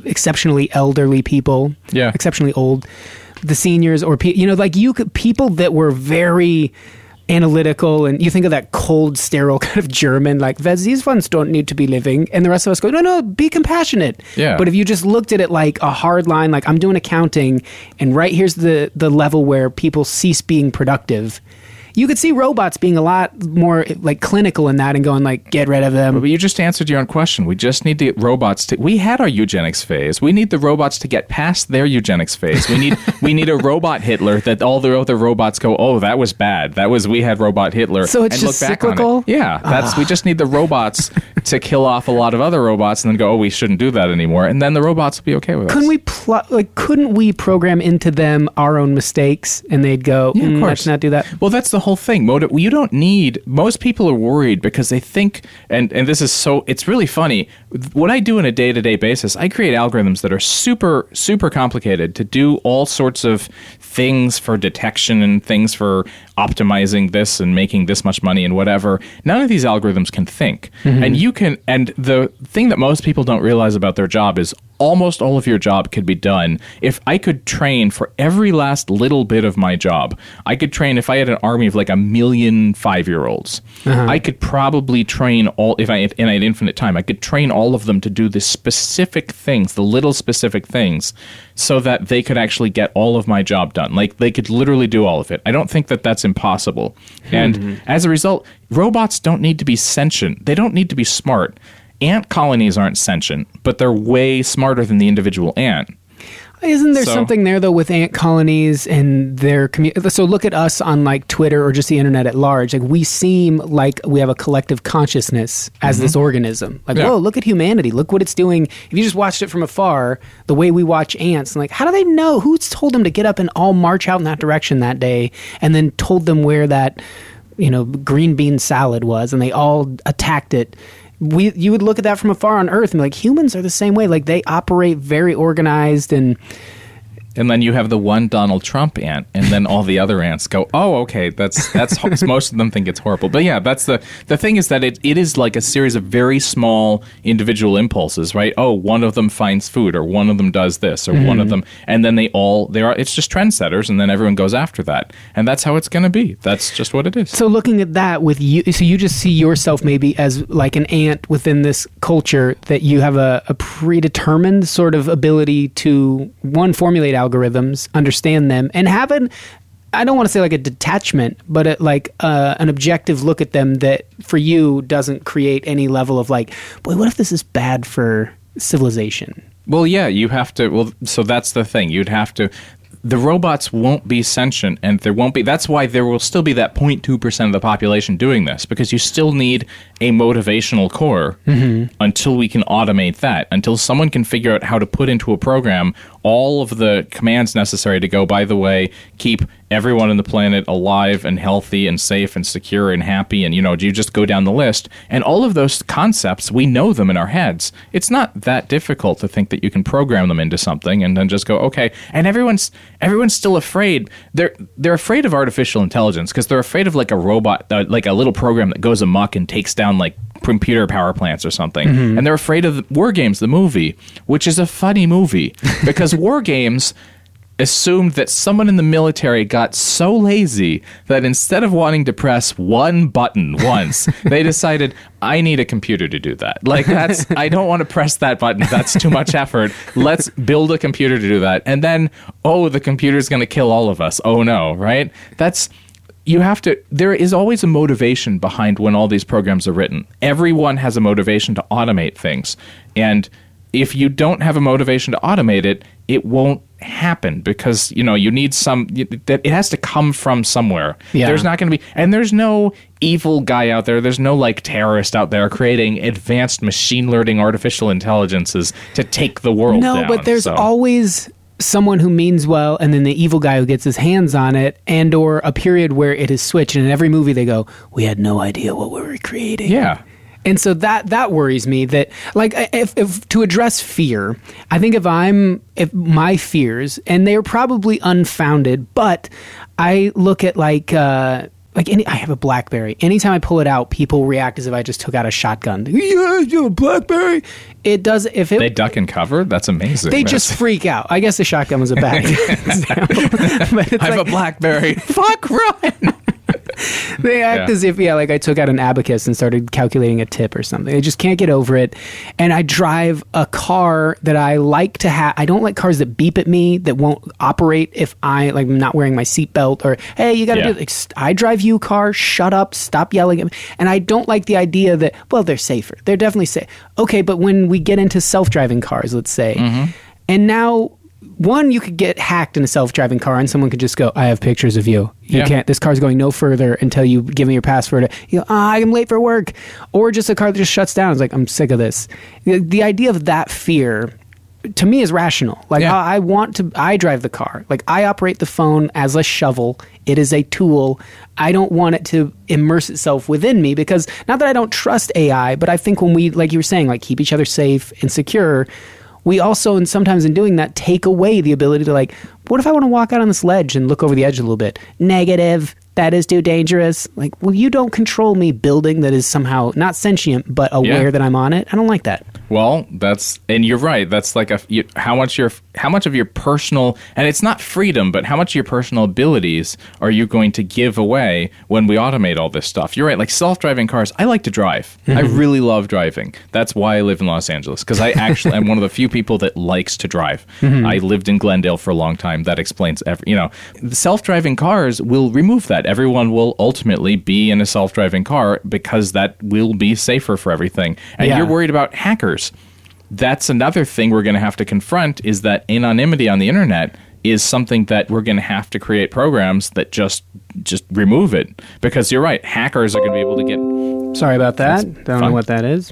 exceptionally elderly people, Yeah. exceptionally old, the seniors, or pe- you know, like you could people that were very analytical, and you think of that cold, sterile kind of German, like, these ones don't need to be living, and the rest of us go, no, no, be compassionate. Yeah. But if you just looked at it like a hard line, like I'm doing accounting, and right here's the the level where people cease being productive, you could see robots being a lot more like clinical in that and going like, get rid of them. But you just answered your own question. We just need the robots to. We had our eugenics phase. We need the robots to get past their eugenics phase. We need we need a robot Hitler that all the other robots go, oh, that was bad. That was we had robot Hitler. So it's and just look back on it. cyclical? Yeah, that's we just need the robots to kill off a lot of other robots and then go, oh, we shouldn't do that anymore. And then the robots will be okay with Couldn't us. we pl- like? Couldn't we program into them our own mistakes, and they'd go, Yeah, of "Mm, course. let's not do that." Well, that's the whole thing. Motive. You don't need. Most people are worried because they think, and and this is so. It's really funny. What I do on a day to day basis, I create algorithms that are super super complicated to do all sorts of things for detection and things for optimizing this and making this much money and whatever. None of these algorithms can think, and you can. And the thing that most people don't realize about their job is almost all of your job could be done if I could train for every last little bit of my job. I could train if I had an army of like a million five-year-olds. Uh-huh. I could probably train all, if I had, and I had infinite time, I could train all of them to do the specific things, the little specific things, so that they could actually get all of my job done. Like they could literally do all of it. I don't think that that's impossible. And Mm-hmm. as a result, robots don't need to be sentient. They don't need to be smart. Ant colonies aren't sentient, but they're way smarter than the individual ant. Isn't there So- something there though with ant colonies and their community? So look at us on like Twitter or just the internet at large. Like we seem like we have a collective consciousness as this organism. Like, Yeah. whoa, look at humanity. Look what it's doing. If you just watched it from afar, the way we watch ants, and like, how do they know? Who's told them to get up and all march out in that direction that day, and then told them where that, you know, green bean salad was, and they all attacked it? We, you would look at that from afar on Earth and be like, humans are the same way. Like they operate very organized, and And then you have the one Donald Trump ant, and then all the other ants go, "Oh, okay, that's that's." ho- most of them think it's horrible, but yeah, that's the the thing is that it, it is like a series of very small individual impulses, right? Oh, one of them finds food, or one of them does this, or one of them, and then they all they are. It's just trendsetters, and then everyone goes after that, and that's how it's going to be. That's just what it is. so looking at that with you, so you just see yourself maybe as like an ant within this culture, that you have a, a predetermined sort of ability to, one, formulate algorithms, understand them, and have an, I don't want to say like a detachment, but a, like uh, an objective look at them that for you doesn't create any level of like, boy, what if this is bad for civilization? Well, yeah, you have to. Well, so that's the thing. You'd have to. The robots won't be sentient, and there won't be. That's why there will still be that zero point two percent of the population doing this, because you still need a motivational core until we can automate that. Until someone can figure out how to put into a program all of the commands necessary to go, by the way, keep everyone on the planet alive and healthy and safe and secure and happy, and you know, you just go down the list, and all of those concepts, we know them in our heads. It's not that difficult to think that you can program them into something and then just go, okay. And everyone's everyone's still afraid. They're they're afraid of artificial intelligence because they're afraid of like a robot, uh, like a little program that goes amok and takes down like computer power plants or something. Mm-hmm. And they're afraid of War Games, the movie, which is a funny movie because War Games assumed that someone in the military got so lazy that instead of wanting to press one button once, they decided, I need a computer to do that. Like, that's, I don't want to press that button. That's too much effort. Let's build a computer to do that. And then, oh, the computer's going to kill all of us. Oh, no, right? That's... You have to, there is always a motivation behind when all these programs are written. Everyone has a motivation to automate things. And if you don't have a motivation to automate it, it won't happen because, you know, you need some, that it has to come from somewhere. Yeah. There's not going to be, and there's no evil guy out there. There's no like terrorist out there creating advanced machine learning artificial intelligences to take the world No, down. but there's So- always someone who means well, and then the evil guy who gets his hands on it, and or a period where it is switched. And in every movie they go, we had no idea what we were creating. Yeah. And so that that worries me. That like if, if to address fear, I think if I'm if my fears, and they're probably unfounded, but I look at like uh, like any, I have a BlackBerry. Anytime I pull it out, people react as if I just took out a shotgun. Yeah, you have a BlackBerry. It does. If it, They duck and cover? That's amazing. they That's- just freak out. I guess the shotgun was a bad example. But it's I have like, a BlackBerry. Fuck, run! they act Yeah. as if, yeah, like I took out an abacus and started calculating a tip or something. I just can't get over it. And I drive a car that I like to have. I don't like cars that beep at me, that won't operate if I, like, I'm not wearing my seatbelt, or, hey, you got to Yeah. do like, I drive you, car, shut up, stop yelling at me. And I don't like the idea that, well, they're safer. They're definitely safe. Okay, but when we get into self-driving cars, let's say, Mm-hmm. and now, one, you could get hacked in a self-driving car and someone could just go, I have pictures of you. You Yeah. can't, this car's going no further until you give me your password. You go, ah, I'm late for work. Or just a car that just shuts down. It's like, I'm sick of this. The, the idea of that fear, to me, is rational. Like, Yeah. I, I want to, I drive the car. Like, I operate the phone as a shovel. It is a tool. I don't want it to immerse itself within me, because not that I don't trust A I, but I think when we, like you were saying, like, keep each other safe and secure, we also, and sometimes in doing that, take away the ability to, like, what if I want to walk out on this ledge and look over the edge a little bit? Negative. That is too dangerous. Like, well, you don't control me building that is somehow not sentient, but aware Yeah. that I'm on it. I don't like that. Well, that's, and you're right. That's like a you, how much your how much of your personal, and it's not freedom, but how much of your personal abilities are you going to give away when we automate all this stuff? You're right. Like self-driving cars, I like to drive. I really love driving. That's why I live in Los Angeles, because I actually am one of the few people that likes to drive. I lived in Glendale for a long time. That explains every. You know, the self-driving cars will remove that. Everyone will ultimately be in a self-driving car because that will be safer for everything. And Yeah. you're worried about hackers. That's another thing we're going to have to confront, is that anonymity on the internet is something that we're going to have to create programs that just just remove it. Because you're right, hackers are going to be able to get Sorry about that. Don't know fun. what that is.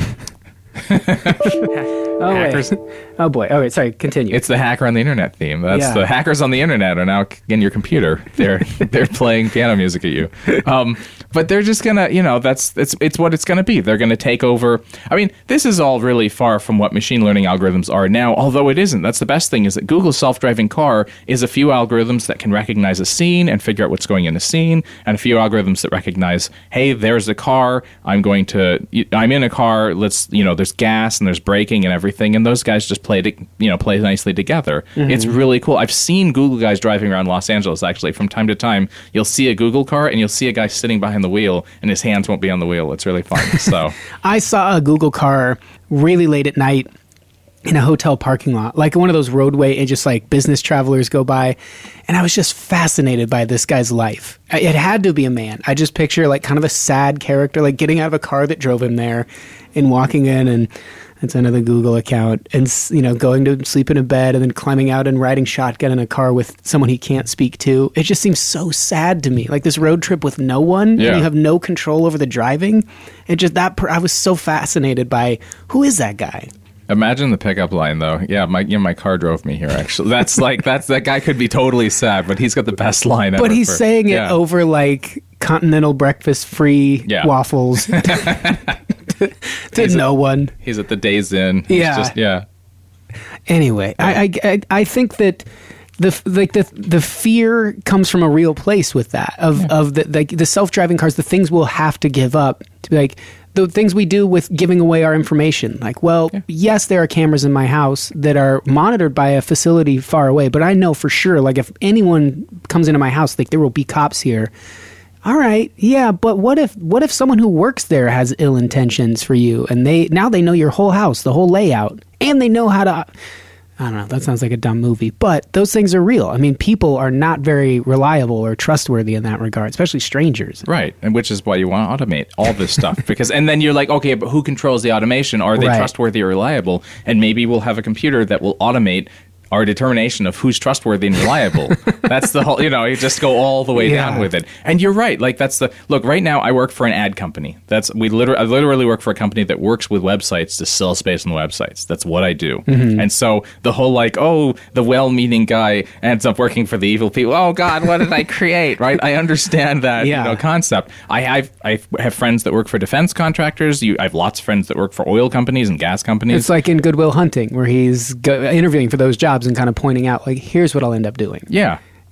oh, hackers. wait. Oh, boy. Okay, sorry. Continue. It's the hacker on the internet theme. That's Yeah. the hackers on the internet are now in your computer. They're they're playing piano music at you. Um, but they're just gonna, you know, that's it's it's what it's gonna be. They're gonna take over. I mean, this is all really far from what machine learning algorithms are now. Although it isn't. That's the best thing, is that Google's self-driving car is a few algorithms that can recognize a scene and figure out what's going in a scene, and a few algorithms that recognize, hey, there's a car. I'm going to. I'm in a car. Let's, you know, there's gas and there's braking and everything, and those guys just play, to, you know, play nicely together. It's really cool. I've seen Google guys driving around Los Angeles. Actually, from time to time, you'll see a Google car and you'll see a guy sitting behind the wheel, and his hands won't be on the wheel. It's really fun. So I saw a Google car really late at night in a hotel parking lot, like one of those roadway and just like business travelers go by. And I was just fascinated by this guy's life. I- It had to be a man. I just picture like kind of a sad character, like getting out of a car that drove him there and walking in, and it's another Google account, and, s- you know, going to sleep in a bed and then climbing out and riding shotgun in a car with someone he can't speak to. It just seems so sad to me. Like this road trip with no one, Yeah. and you have no control over the driving. It just, that, per- I was so fascinated by, who is that guy? imagine the pickup line, though. Yeah, my you know, my car drove me here. Actually, that's like that's that guy could be totally sad, but he's got the best line ever. But he's for- saying it yeah. over like continental breakfast free Yeah. waffles to, to He's a- no one. He's at the Days Inn. He's Yeah. just, yeah. Anyway, I, I, I, I think that the f- like the the fear comes from a real place with that of of the like the self driving cars, the things we'll have to give up to be like the things we do with giving away our information. Like, well, yes, there are cameras in my house that are monitored by a facility far away, but I know for sure, like if anyone comes into my house, like there will be cops here. All right, yeah, but what if what if someone who works there has ill intentions for you, and they now they know your whole house, the whole layout, and they know how to. I don't know. That sounds like a dumb movie, but those things are real. I mean, people are not very reliable or trustworthy in that regard, especially strangers. Right, and which is why you want to automate all this stuff, because and then you're like, okay, but who controls the automation? Are they Right. trustworthy or reliable? And maybe we'll have a computer that will automate our determination of who's trustworthy and reliable. That's the whole, you know, you just go all the way Yeah. down with it. And you're right. Like that's the look. Right now, I work for an ad company. That's we literally, I literally work for a company that works with websites to sell space on the websites. That's what I do. Mm-hmm. And so the whole like, oh, the well-meaning guy ends up working for the evil people. Oh God, what did I create? Right? I understand that Yeah. you know concept. I I've, I have friends that work for defense contractors. You, I have lots of friends that work for oil companies and gas companies. It's like in Good Will Hunting, where he's go- interviewing for those jobs and kind of pointing out, like, here's what I'll end up doing. yeah.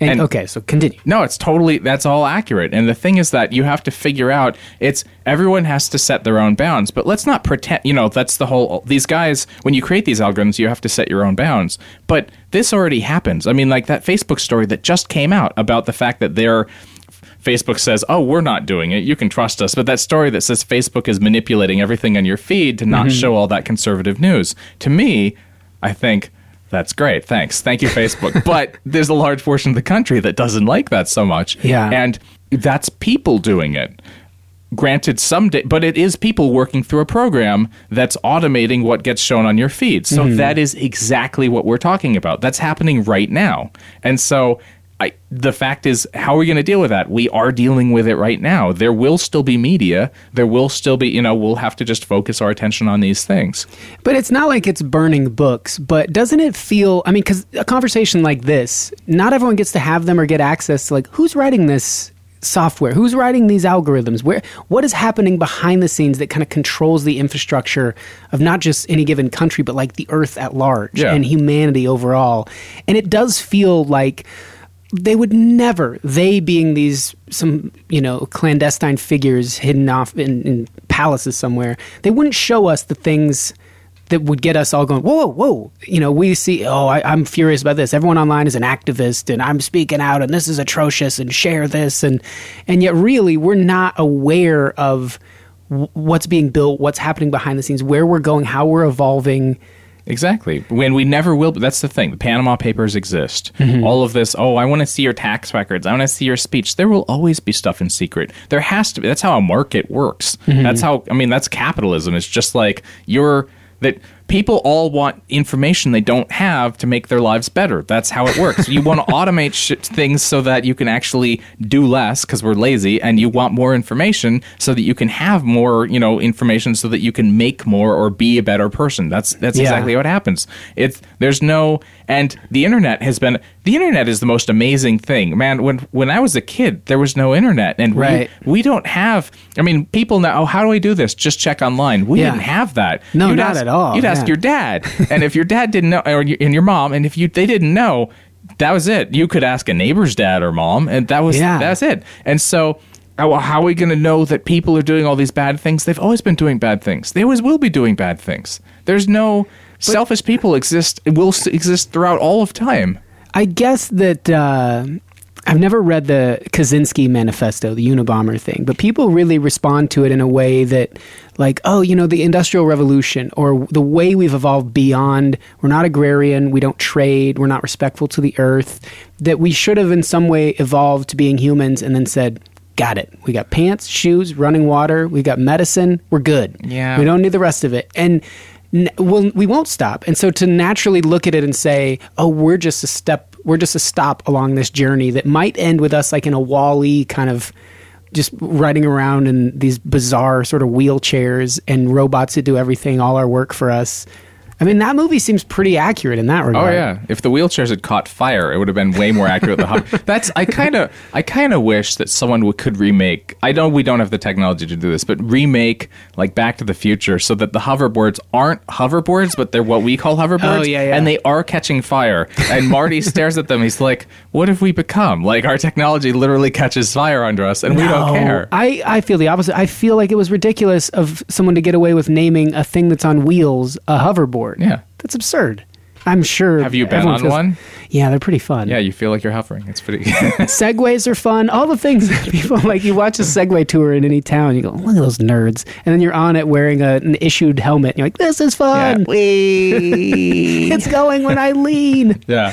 And, And- okay, so continue. No, it's totally, that's all accurate. And the thing is that you have to figure out, it's, everyone has to set their own bounds, but let's not pretend, you know, that's the whole, these guys, when you create these algorithms, you have to set your own bounds. But this already happens. I mean, like that Facebook story that just came out about the fact that they're, Facebook says, oh, we're not doing it, you can trust us. But that story that says Facebook is manipulating everything on your feed to not show all that conservative news, to me, I think, that's great. Thanks. Thank you, Facebook. But there's a large portion of the country that doesn't like that so much. Yeah. And that's people doing it. Granted, some day, but it is people working through a program that's automating what gets shown on your feed. So that is exactly what we're talking about. That's happening right now. And so I, the fact is, how are we going to deal with that? We are dealing with it right now. There will still be media. There will still be, you know, we'll have to just focus our attention on these things. But it's not like it's burning books, but doesn't it feel, I mean, because a conversation like this, not everyone gets to have them or get access to, like, who's writing this software? Who's writing these algorithms? Where, what is happening behind the scenes that kind of controls the infrastructure of not just any given country, but like the earth at large Yeah. and humanity overall? And it does feel like they would never, they being these, some, you know, clandestine figures hidden off in, in palaces somewhere, they wouldn't show us the things that would get us all going, whoa, whoa. You know, we see, oh, I, I'm furious about this. Everyone online is an activist and I'm speaking out and this is atrocious and share this. And, and yet really we're not aware of w- what's being built, what's happening behind the scenes, where we're going, how we're evolving. Exactly. When we never will. That's the thing. The Panama Papers exist. All of this, oh, I want to see your tax records. I want to see your speech. There will always be stuff in secret. There has to be. That's how a market works. That's how, I mean, that's capitalism. It's just like you're, that people all want information they don't have to make their lives better. That's how it works. You want to automate sh- things so that you can actually do less because we're lazy, and you want more information so that you can have more, you know, information so that you can make more or be a better person. That's that's Yeah. exactly what happens. It's there's no, and the internet has been, the internet is the most amazing thing, man. When when I was a kid, there was no internet, and Right. we, we don't have. I mean, people now, oh, how do I do this? Just check online. We Yeah. didn't have that. No, You'd not ask- at all. You'd ask Yeah. your dad, and if your dad didn't know, or you, and your mom, and if you they didn't know, that was it. You could ask a neighbor's dad or mom, and that was Yeah. that's it. And so, how how are we going to know that people are doing all these bad things? They've always been doing bad things. They always will be doing bad things. There's no selfish people exist will s- exist throughout all of time. I guess that uh, I've never read the Kaczynski Manifesto, the Unabomber thing, but people really respond to it in a way that, like, oh, you know, the Industrial Revolution, or the way we've evolved beyond, we're not agrarian, we don't trade, we're not respectful to the earth, that we should have in some way evolved to being humans and then said, got it. We got pants, shoes, running water, we got medicine, we're good. Yeah. We don't need the rest of it. And n- we'll, we won't stop. And so to naturally look at it and say, oh, we're just a step, we're just a stop along this journey that might end with us like in a Wall-E kind of just riding around in these bizarre sort of wheelchairs and robots that do everything, all our work for us. I mean, that movie seems pretty accurate in that Oh regard. yeah, if the wheelchairs had caught fire, it would have been way more accurate. The hover- that's I kind of I kind of wish that someone would, could remake. I know we don't have the technology to do this, but remake like Back to the Future so that the hoverboards aren't hoverboards, but they're what we call hoverboards. Oh, yeah, yeah. And they are catching fire. And Marty stares at them. He's like, "What have we become? Like our technology literally catches fire under us, and we don't No, care." I, I feel the opposite. I feel like it was ridiculous of someone to get away with naming a thing that's on wheels a hoverboard. Yeah. That's absurd. I'm sure. Have you been everyone on feels- one? Yeah, they're pretty fun. Yeah, you feel like you're hovering. It's pretty. Segways are fun. All the things that people like. You watch a Segway tour in any town, you go, look at those nerds. And then you're on it wearing a, an issued helmet. And you're like, this is fun. Yeah. Whee! It's going when I lean. Yeah.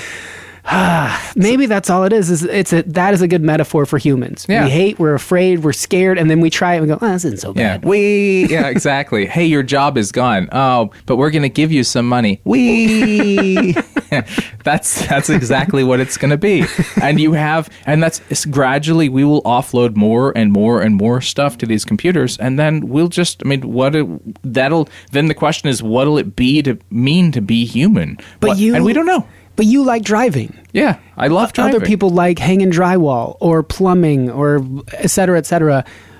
Maybe that's all it is. Is it's a, that is a good metaphor for humans. Yeah. We hate, we're afraid, we're scared, and then we try it and we go, oh, this isn't so Yeah, bad. we. Yeah, exactly. Hey, your job is gone. Oh, but we're gonna give you some money. We. that's that's exactly what it's gonna be. And you have, and that's it's gradually we will offload more and more and more stuff to these computers, and then we'll just. I mean, what it, that'll. Then the question is, what'll it be to mean to be human? But What- you- and we don't know. But you like driving. Yeah, I love driving. Other people like hanging drywall or plumbing or et cetera, et cetera.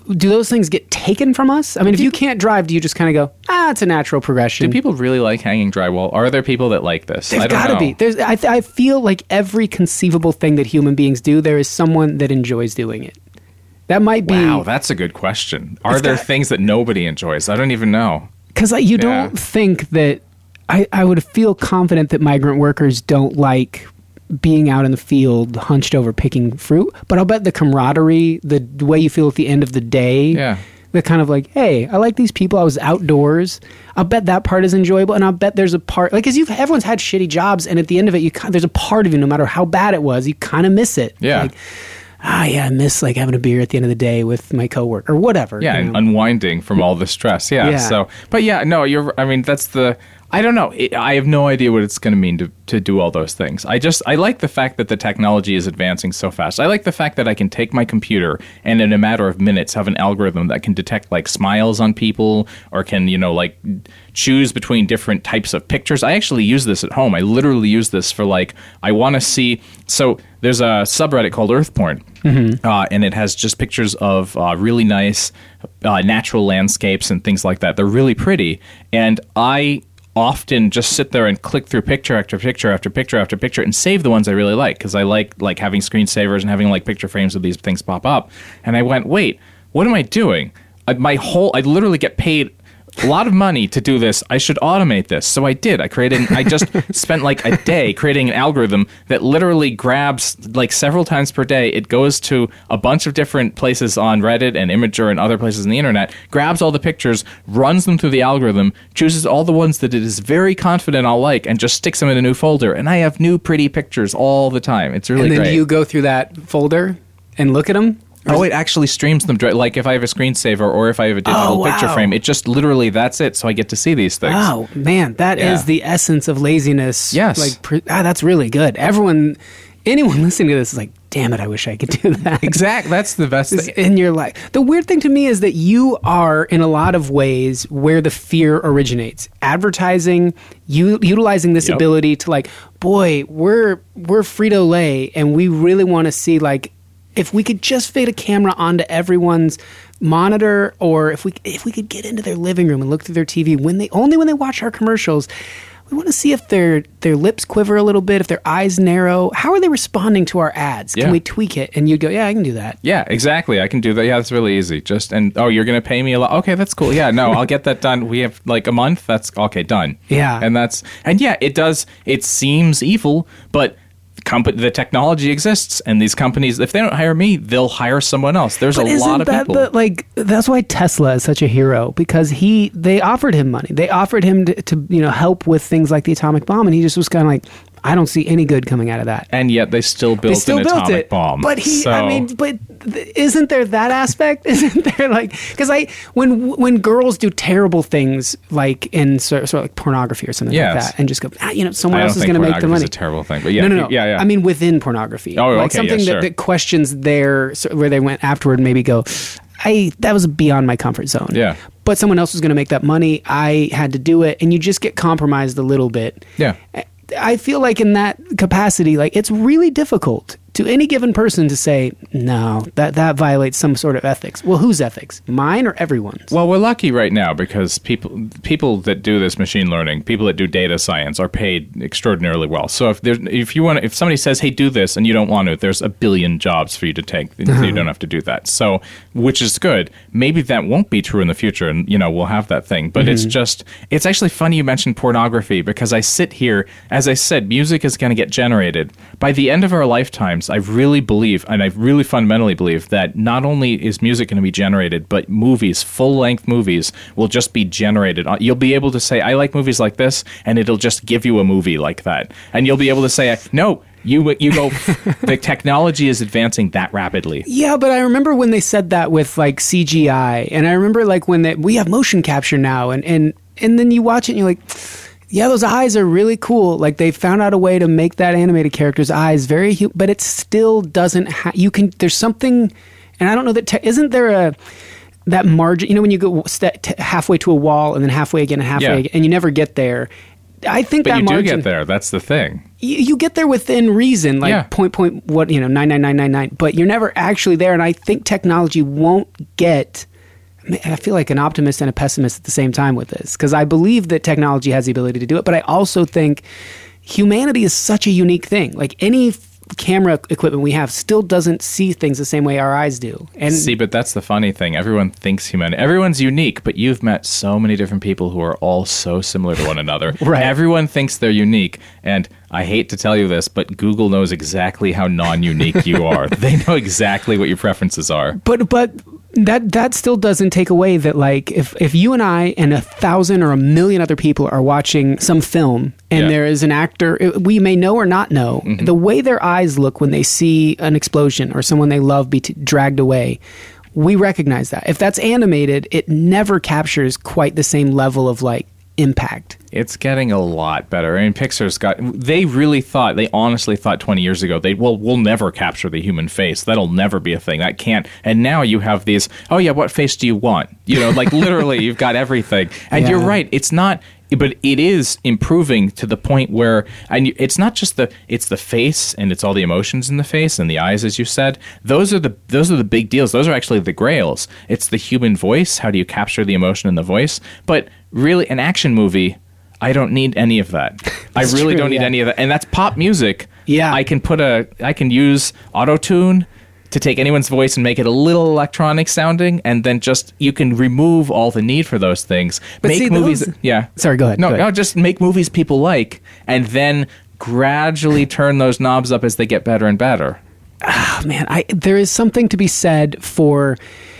do those things get taken from us? I mean, if you can't drive, do you just kind of go, ah, it's a natural progression? Do people really like hanging drywall? Are there people that like this? There's I don't gotta know. be. There's. I, I feel like every conceivable thing that human beings do, there is someone that enjoys doing it. That might be. Wow, that's a good question. Are there got- things that nobody enjoys? I don't even know. Because like, you Yeah. don't think that. I, I would feel confident that migrant workers don't like being out in the field hunched over picking fruit, but I'll bet the camaraderie, the, the way you feel at the end of the day, Yeah. the kind of like, hey, I like these people, I was outdoors, I'll bet that part is enjoyable, and I'll bet there's a part, like, because you've everyone's had shitty jobs, and at the end of it, you ki- there's a part of you, no matter how bad it was, you kind of miss it. Yeah. Like, ah, yeah, I miss like having a beer at the end of the day with my coworker or whatever. Yeah, you and know? unwinding from all the stress. Yeah. Yeah. So, but yeah, no, you're. I mean, that's the. I don't know. It, I have no idea what it's going to mean to to do all those things. I just I like the fact that the technology is advancing so fast. I like the fact that I can take my computer and in a matter of minutes have an algorithm that can detect like smiles on people or can, you know, like choose between different types of pictures. I actually use this at home. I literally use this for like I want to see. So there's a subreddit called Earth Porn, mm-hmm. uh, and it has just pictures of uh, really nice uh, natural landscapes and things like that. They're really pretty, and I often just sit there and click through picture after picture after picture after picture and save the ones I really like because I like like having screensavers and having like picture frames of these things pop up. And I went, wait, what am I doing? I, my whole I literally get paid a lot of money to do this. I should automate this. So I did. I created, I just spent like a day creating an algorithm that literally grabs like several times per day. It goes to a bunch of different places on Reddit and Imgur and other places on the internet, grabs all the pictures, runs them through the algorithm, chooses all the ones that it is very confident I'll like, and just sticks them in a new folder. And I have new pretty pictures all the time. It's really and then great. do you go through that folder and look at them? Oh, it actually streams them. direct- Like if I have a screensaver or if I have a digital Oh, picture wow. frame, it just literally, that's it. So I get to see these things. Oh man, that is Yeah. the essence of laziness. Yes. like pre- ah, that's really good. Everyone, anyone listening to this is like, damn it, I wish I could do that. Exactly. That's the best Is thing. in your life. The weird thing to me is that you are, in a lot of ways, where the fear originates. Advertising, you utilizing this Yep. ability to like, boy, we're we're Frito-Lay, and we really want to see like, if we could just fit a camera onto everyone's monitor, or if we if we could get into their living room and look through their T V when they only when they watch our commercials. We want to see if their their lips quiver a little bit, if their eyes narrow. How are they responding to our ads? Can Yeah. we tweak it? And you'd go, yeah, I can do that. Yeah, exactly. I can do that. Yeah, that's really easy. Just and oh, you're gonna pay me a lot. Okay, that's cool. Yeah, no, I'll get that done. We have like a month. That's okay, done. Yeah. and that's and yeah, it does. It seems evil, but comp- the technology exists, and these companies, if they don't hire me, they'll hire someone else. There's But a isn't lot of that people. the, like that's why Tesla is such a hero, because he they offered him money. They offered him to, to you know help with things like the atomic bomb, and he just was kind of like, I don't see any good coming out of that. and yet they still built They still an built atomic it, bomb. but he. So, I mean, but th- isn't there that aspect? Isn't there like because I when when girls do terrible things like in sort, sort of like pornography or something Yes. like that, and just go, ah, you know, someone I don't else is think going to make the pornography money. is a terrible thing, but yeah, no, no, no. yeah, yeah. I mean, within pornography, Oh, like okay, yeah, something that, sure. that questions their so- where they went afterward. Maybe go, I that was beyond my comfort zone. Yeah. But someone else was going to make that money. I had to do it, and you just get compromised a little bit. yeah. I feel like in that capacity, like it's really difficult to any given person to say, no, that, that violates some sort of ethics. Well, whose ethics? Mine or everyone's? Well, we're lucky right now because people people that do this machine learning, people that do data science, are paid extraordinarily well. So if there's if you want, if somebody says, "Hey, do this," and you don't want to, there's a billion jobs for you to take. So you don't have to do that. So, which is good. Maybe that won't be true in the future, and you know we'll have that thing. But it's just it's actually funny you mentioned pornography because I sit here, as I said, music is going to get generated by the end of our lifetimes. I really believe, and I really fundamentally believe, that not only is music going to be generated, but movies, full-length movies, will just be generated. You'll be able to say, I like movies like this, and it'll just give you a movie like that. And you'll be able to say, no, you you go, the technology is advancing that rapidly. Yeah, but I remember when they said that with like C G I, and I remember like when they, we have motion capture now, and, and, and then you watch it and you're like, yeah, those eyes are really cool. Like they found out a way to make that animated character's eyes very, hu- but it still doesn't. Ha- you can. There's something, and I don't know that. Te- isn't there a that margin? You know, when you go st- t- halfway to a wall and then halfway again and halfway Yeah. again, and you never get there. I think But that you do margin, get there. That's the thing. You, you get there within reason, like Yeah. point point what you know nine nine nine nine nine. But you're never actually there, and I think technology won't get. I feel like an optimist and a pessimist at the same time with this, because I believe that technology has the ability to do it, but I also think humanity is such a unique thing. Like any f- camera equipment we have still doesn't see things the same way our eyes do. And See, but that's the funny thing. Everyone thinks human. Everyone's unique, but you've met so many different people who are all so similar to one another. Right. Everyone thinks they're unique, and I hate to tell you this, but Google knows exactly how non-unique you are. They know exactly what your preferences are. But but that that still doesn't take away that, like, if if you and I and a thousand or a million other people are watching some film and Yeah. there is an actor we may know or not know, Mm-hmm. the way their eyes look when they see an explosion or someone they love be t- dragged away, we recognize that. If that's animated, it never captures quite the same level of like impact. It's getting a lot better. I mean, Pixar's got. They really thought. They honestly thought twenty years ago. They well, we'll never capture the human face. That'll never be a thing. That can't. And now you have these. Oh yeah, what face do you want? You know, like literally, you've got everything. And Yeah. you're right. It's not. But it is improving to the point where, and you- it's not just the. It's the face, and it's all the emotions in the face and the eyes, as you said. Those are the. Those are the big deals. Those are actually the grails. It's the human voice. How do you capture the emotion in the voice? But really, an action movie. I don't need any of that. I That's really true, don't need yeah. any of that. And that's pop music. Yeah. I can put a I can use auto-tune to take anyone's voice and make it a little electronic sounding, and then just you can remove all the need for those things. But make see, movies those- yeah. Sorry, go ahead, No, go ahead. no, just make movies people like, and then gradually turn those knobs up as they get better and better. Oh, man, I there is something to be said for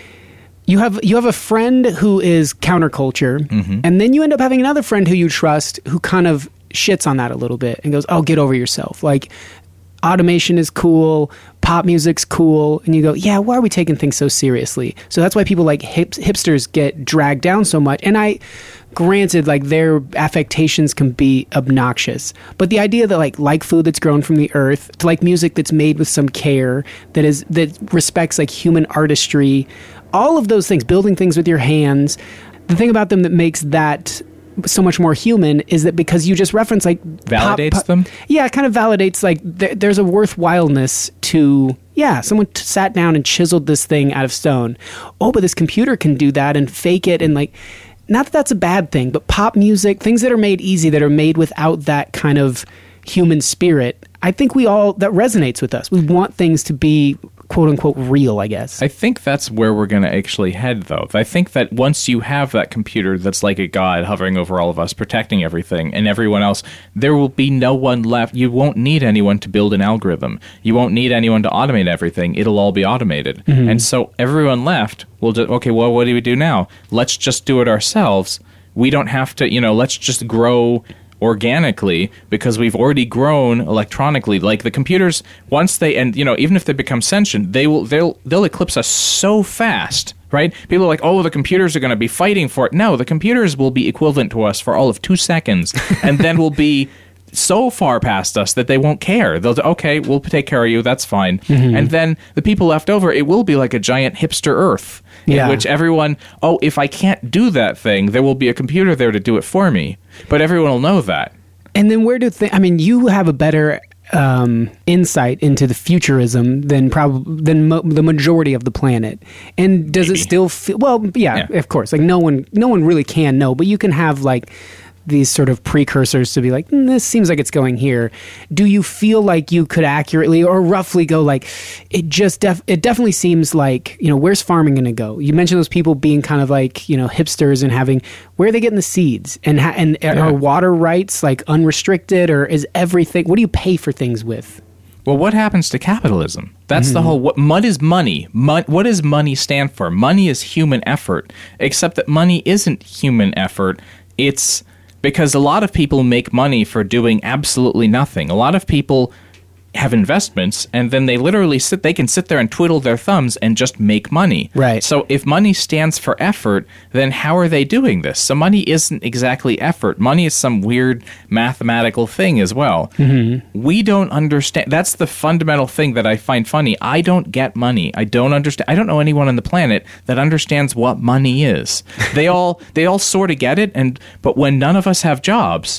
you have you have a friend who is counterculture, Mm-hmm. and then you end up having another friend who you trust who kind of shits on that a little bit and goes, "Oh, get over yourself." Like, automation is cool, pop music's cool, and you go, "Yeah, why are we taking things so seriously?" So that's why people like hip, hipsters get dragged down so much. And I, granted, like their affectations can be obnoxious, but the idea that like like food that's grown from the earth, to like music that's made with some care, that is that respects like human artistry, all of those things, building things with your hands. The thing about them that makes that so much more human is that because you just reference like pop- Validates pop- them? yeah, it kind of validates like th- there's a worthwhileness to yeah, someone t- sat down and chiseled this thing out of stone. Oh, but this computer can do that and fake it, and like, not that that's a bad thing, but pop music, things that are made easy, that are made without that kind of human spirit, I think we all that resonates with us. We want things to be quote unquote real, I guess. I think that's where we're going to actually head, though. I think that once you have that computer that's like a god hovering over all of us, protecting everything and everyone else, there will be no one left. You won't need anyone to build an algorithm. You won't need anyone to automate everything. It'll all be automated. And so everyone left will just, okay, well, what do we do now? Let's just do it ourselves. We don't have to, you know, let's just grow organically because we've already grown electronically. Like the computers, once they, and you know, even if they become sentient, they will they'll they'll eclipse us so fast, right? People are like, oh, the computers are going to be fighting for it. No, the computers will be equivalent to us for all of two seconds, and then will be so far past us that they won't care. They'll say, okay, we'll take care of you. That's fine. And then the people left over, it will be like a giant hipster Earth Yeah. in which everyone, oh, if I can't do that thing, there will be a computer there to do it for me. But everyone will know that. And then where do th- I mean, you have a better um, insight into the futurism than probably than mo- the majority of the planet. And does Maybe. it still feel well? Yeah, Yeah. of course. Like no one, no one really can know, but you can have like these sort of precursors to be like, mm, this seems like it's going here. Do you feel like you could accurately or roughly go like, it just def- it definitely seems like, you know, where's farming going to go? You mentioned those people being kind of like, you know, hipsters and having, where are they getting the seeds? And ha- and Yeah. are water rights like unrestricted, or is everything, what do you pay for things with? Well, what happens to capitalism? That's the whole. What mud is money? Mon, what does money stand for? Money is human effort, except that money isn't human effort. It's because a lot of people make money for doing absolutely nothing. A lot of people have investments, and then they literally sit, they can sit there and twiddle their thumbs and just make money. Right. So if money stands for effort, then how are they doing this? So money isn't exactly effort. Money is some weird mathematical thing as well. Mm-hmm. We don't understand. That's the fundamental thing that I find funny. I don't get money. I don't understand. I don't know anyone on the planet that understands what money is. They all, they all sort of get it, and but when none of us have jobs,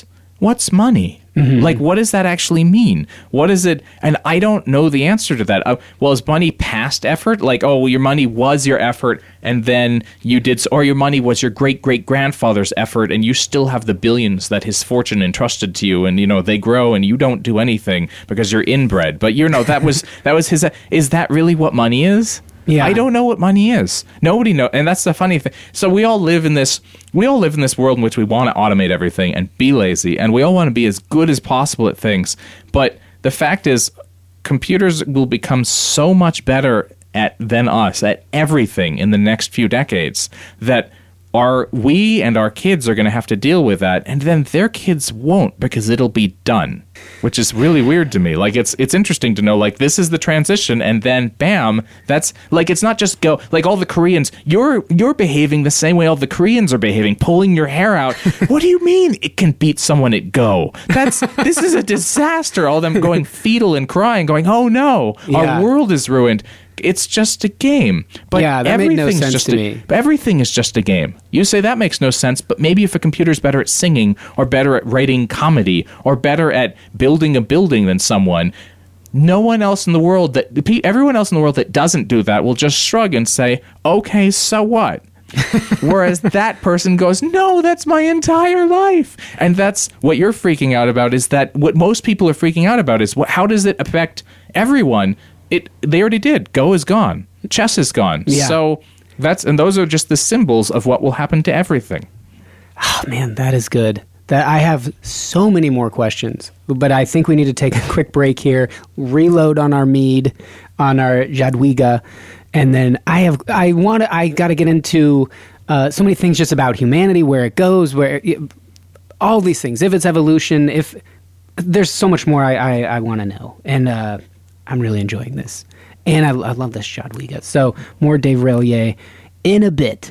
what's money? Mm-hmm. Like, what does that actually mean? What is it? And I don't know the answer to that. Uh, well, is money past effort? Like, oh, well, your money was your effort, and then you did, or your money was your great-great-grandfather's effort, and you still have the billions that his fortune entrusted to you, and, you know, they grow, and you don't do anything because you're inbred. But, you know, that was, that was his, uh, is that really what money is? Yeah. I don't know what money is. Nobody knows, and that's the funny thing. So we all live in this. We all live in this world in which we want to automate everything and be lazy, and we all want to be as good as possible at things. But the fact is, computers will become so much better at than us at everything in the next few decades that our we and our kids are going to have to deal with that, and then their kids won't because it'll be done, which is really weird to me. Like, it's it's interesting to know, like, this is the transition, and then bam, that's like, it's not just go like all the Koreans. You're you're behaving the same way all the Koreans are behaving, pulling your hair out. What do you mean it can beat someone at Go? That's this is a disaster. All them going fetal and crying, going, oh no, Yeah. our world is ruined. It's just a game. But Yeah, that made no everything's sense just to a, me. But everything is just a game. You say that makes no sense, but maybe if a computer's better at singing, or better at writing comedy, or better at building a building than someone, no one else in the world that everyone else in the world that doesn't do that will just shrug and say, "Okay, so what?" Whereas that person goes, no, that's my entire life. And that's what you're freaking out about, is that what most people are freaking out about is what, how does it affect everyone? It They already did. Go is gone. Chess is gone. Yeah. So that's, and those are just the symbols of what will happen to everything. Oh, man, that is good. That I have so many more questions, but I think we need to take a quick break here, reload on our mead, on our Jadwiga, and then I have I want to I got to get into uh, so many things just about humanity, where it goes, where it, all these things, if it's evolution, if there's so much more I I, I want to know, and uh, I'm really enjoying this, and I, I love this Jadwiga. So more Dave Relier in a bit.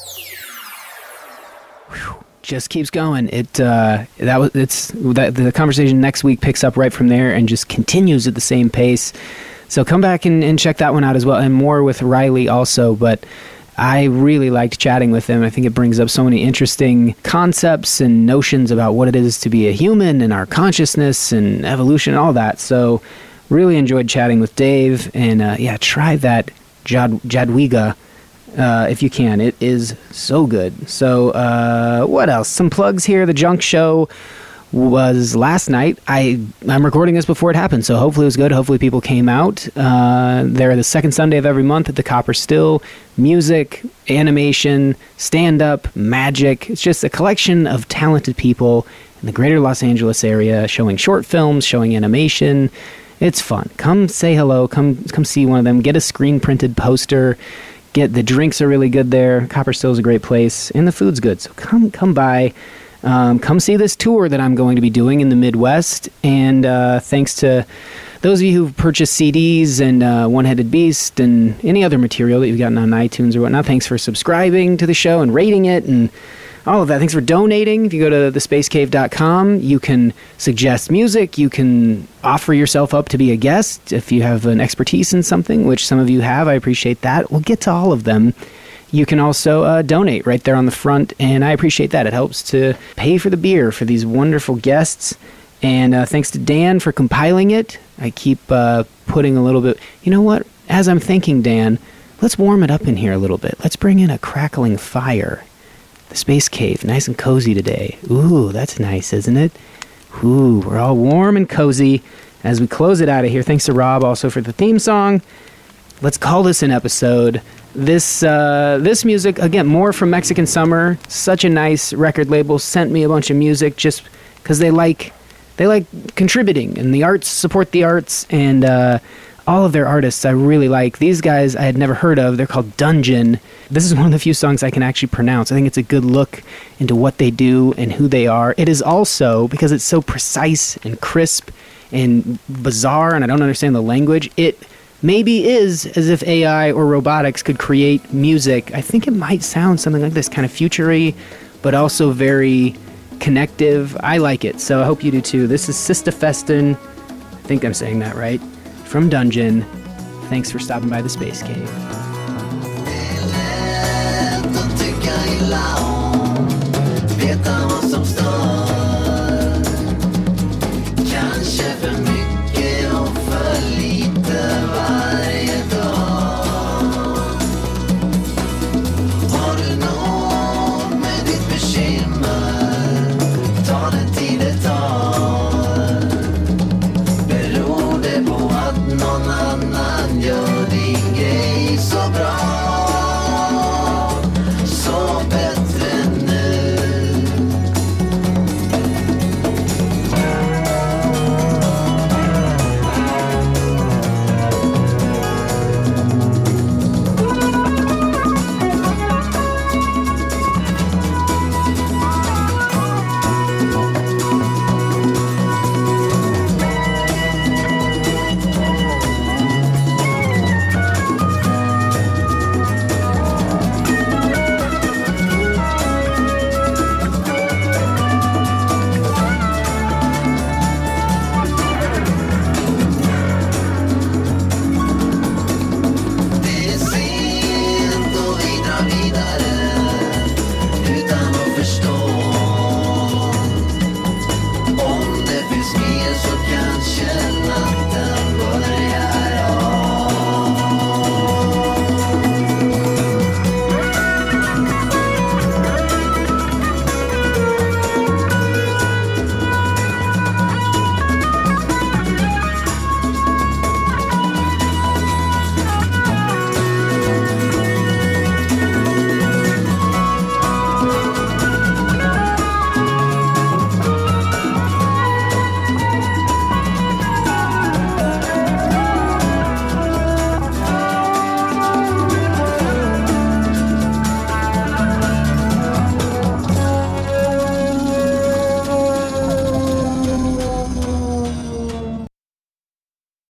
Whew. Just keeps going. It uh, that was it's that the conversation next week picks up right from there and just continues at the same pace. So come back and, and check that one out as well, and more with Riley also. But I really liked chatting with him. I think it brings up so many interesting concepts and notions about what it is to be a human and our consciousness and evolution and all that. So really enjoyed chatting with Dave, and uh, yeah, try that Jad, Jadwiga. Uh, if you can. It is so good. So, uh, what else? Some plugs here. The Junk Show was last night. I, I'm recording this before it happened, so hopefully it was good. Hopefully people came out. Uh, they're the second Sunday of every month at the Copper Still. Music, animation, stand-up, magic. It's just a collection of talented people in the greater Los Angeles area showing short films, showing animation. It's fun. Come say hello. Come, come see one of them. Get a screen-printed poster. Get the drinks are really good there. Copper Still is a great place, and the food's good. So come come by, um, come see this tour that I'm going to be doing in the Midwest. And uh, thanks to those of you who've purchased C Ds and uh, One-Headed Beast and any other material that you've gotten on iTunes or whatnot. Thanks for subscribing to the show and rating it and all of that. Thanks for donating. If you go to the space cave dot com, you can suggest music. You can offer yourself up to be a guest if you have an expertise in something, which some of you have. I appreciate that. We'll get to all of them. You can also uh, donate right there on the front, and I appreciate that. It helps to pay for the beer for these wonderful guests. And uh, thanks to Dan for compiling it. I keep uh, putting a little bit... You know what? As I'm thinking, Dan, let's warm it up in here a little bit. Let's bring in a crackling fire. The Space Cave, nice and cozy today. Ooh, that's nice, isn't it? Ooh, we're all warm and cozy as we close it out of here. Thanks to Rob also for the theme song. Let's call this an episode. This uh, this music, again, more from Mexican Summer. Such a nice record label. Sent me a bunch of music just because they like they like contributing, and the arts support the arts, and uh, all of their artists I really like. These guys I had never heard of. They're called Dungeon. This is one of the few songs I can actually pronounce. I think it's a good look into what they do and who they are. It is also, because it's so precise and crisp and bizarre, and I don't understand the language, it maybe is as if A I or robotics could create music. I think it might sound something like this, kind of future-y, but also very connective. I like it, so I hope you do too. This is Sista Festen. I think I'm saying that right. From Dungeon. Thanks for stopping by the Space Cave.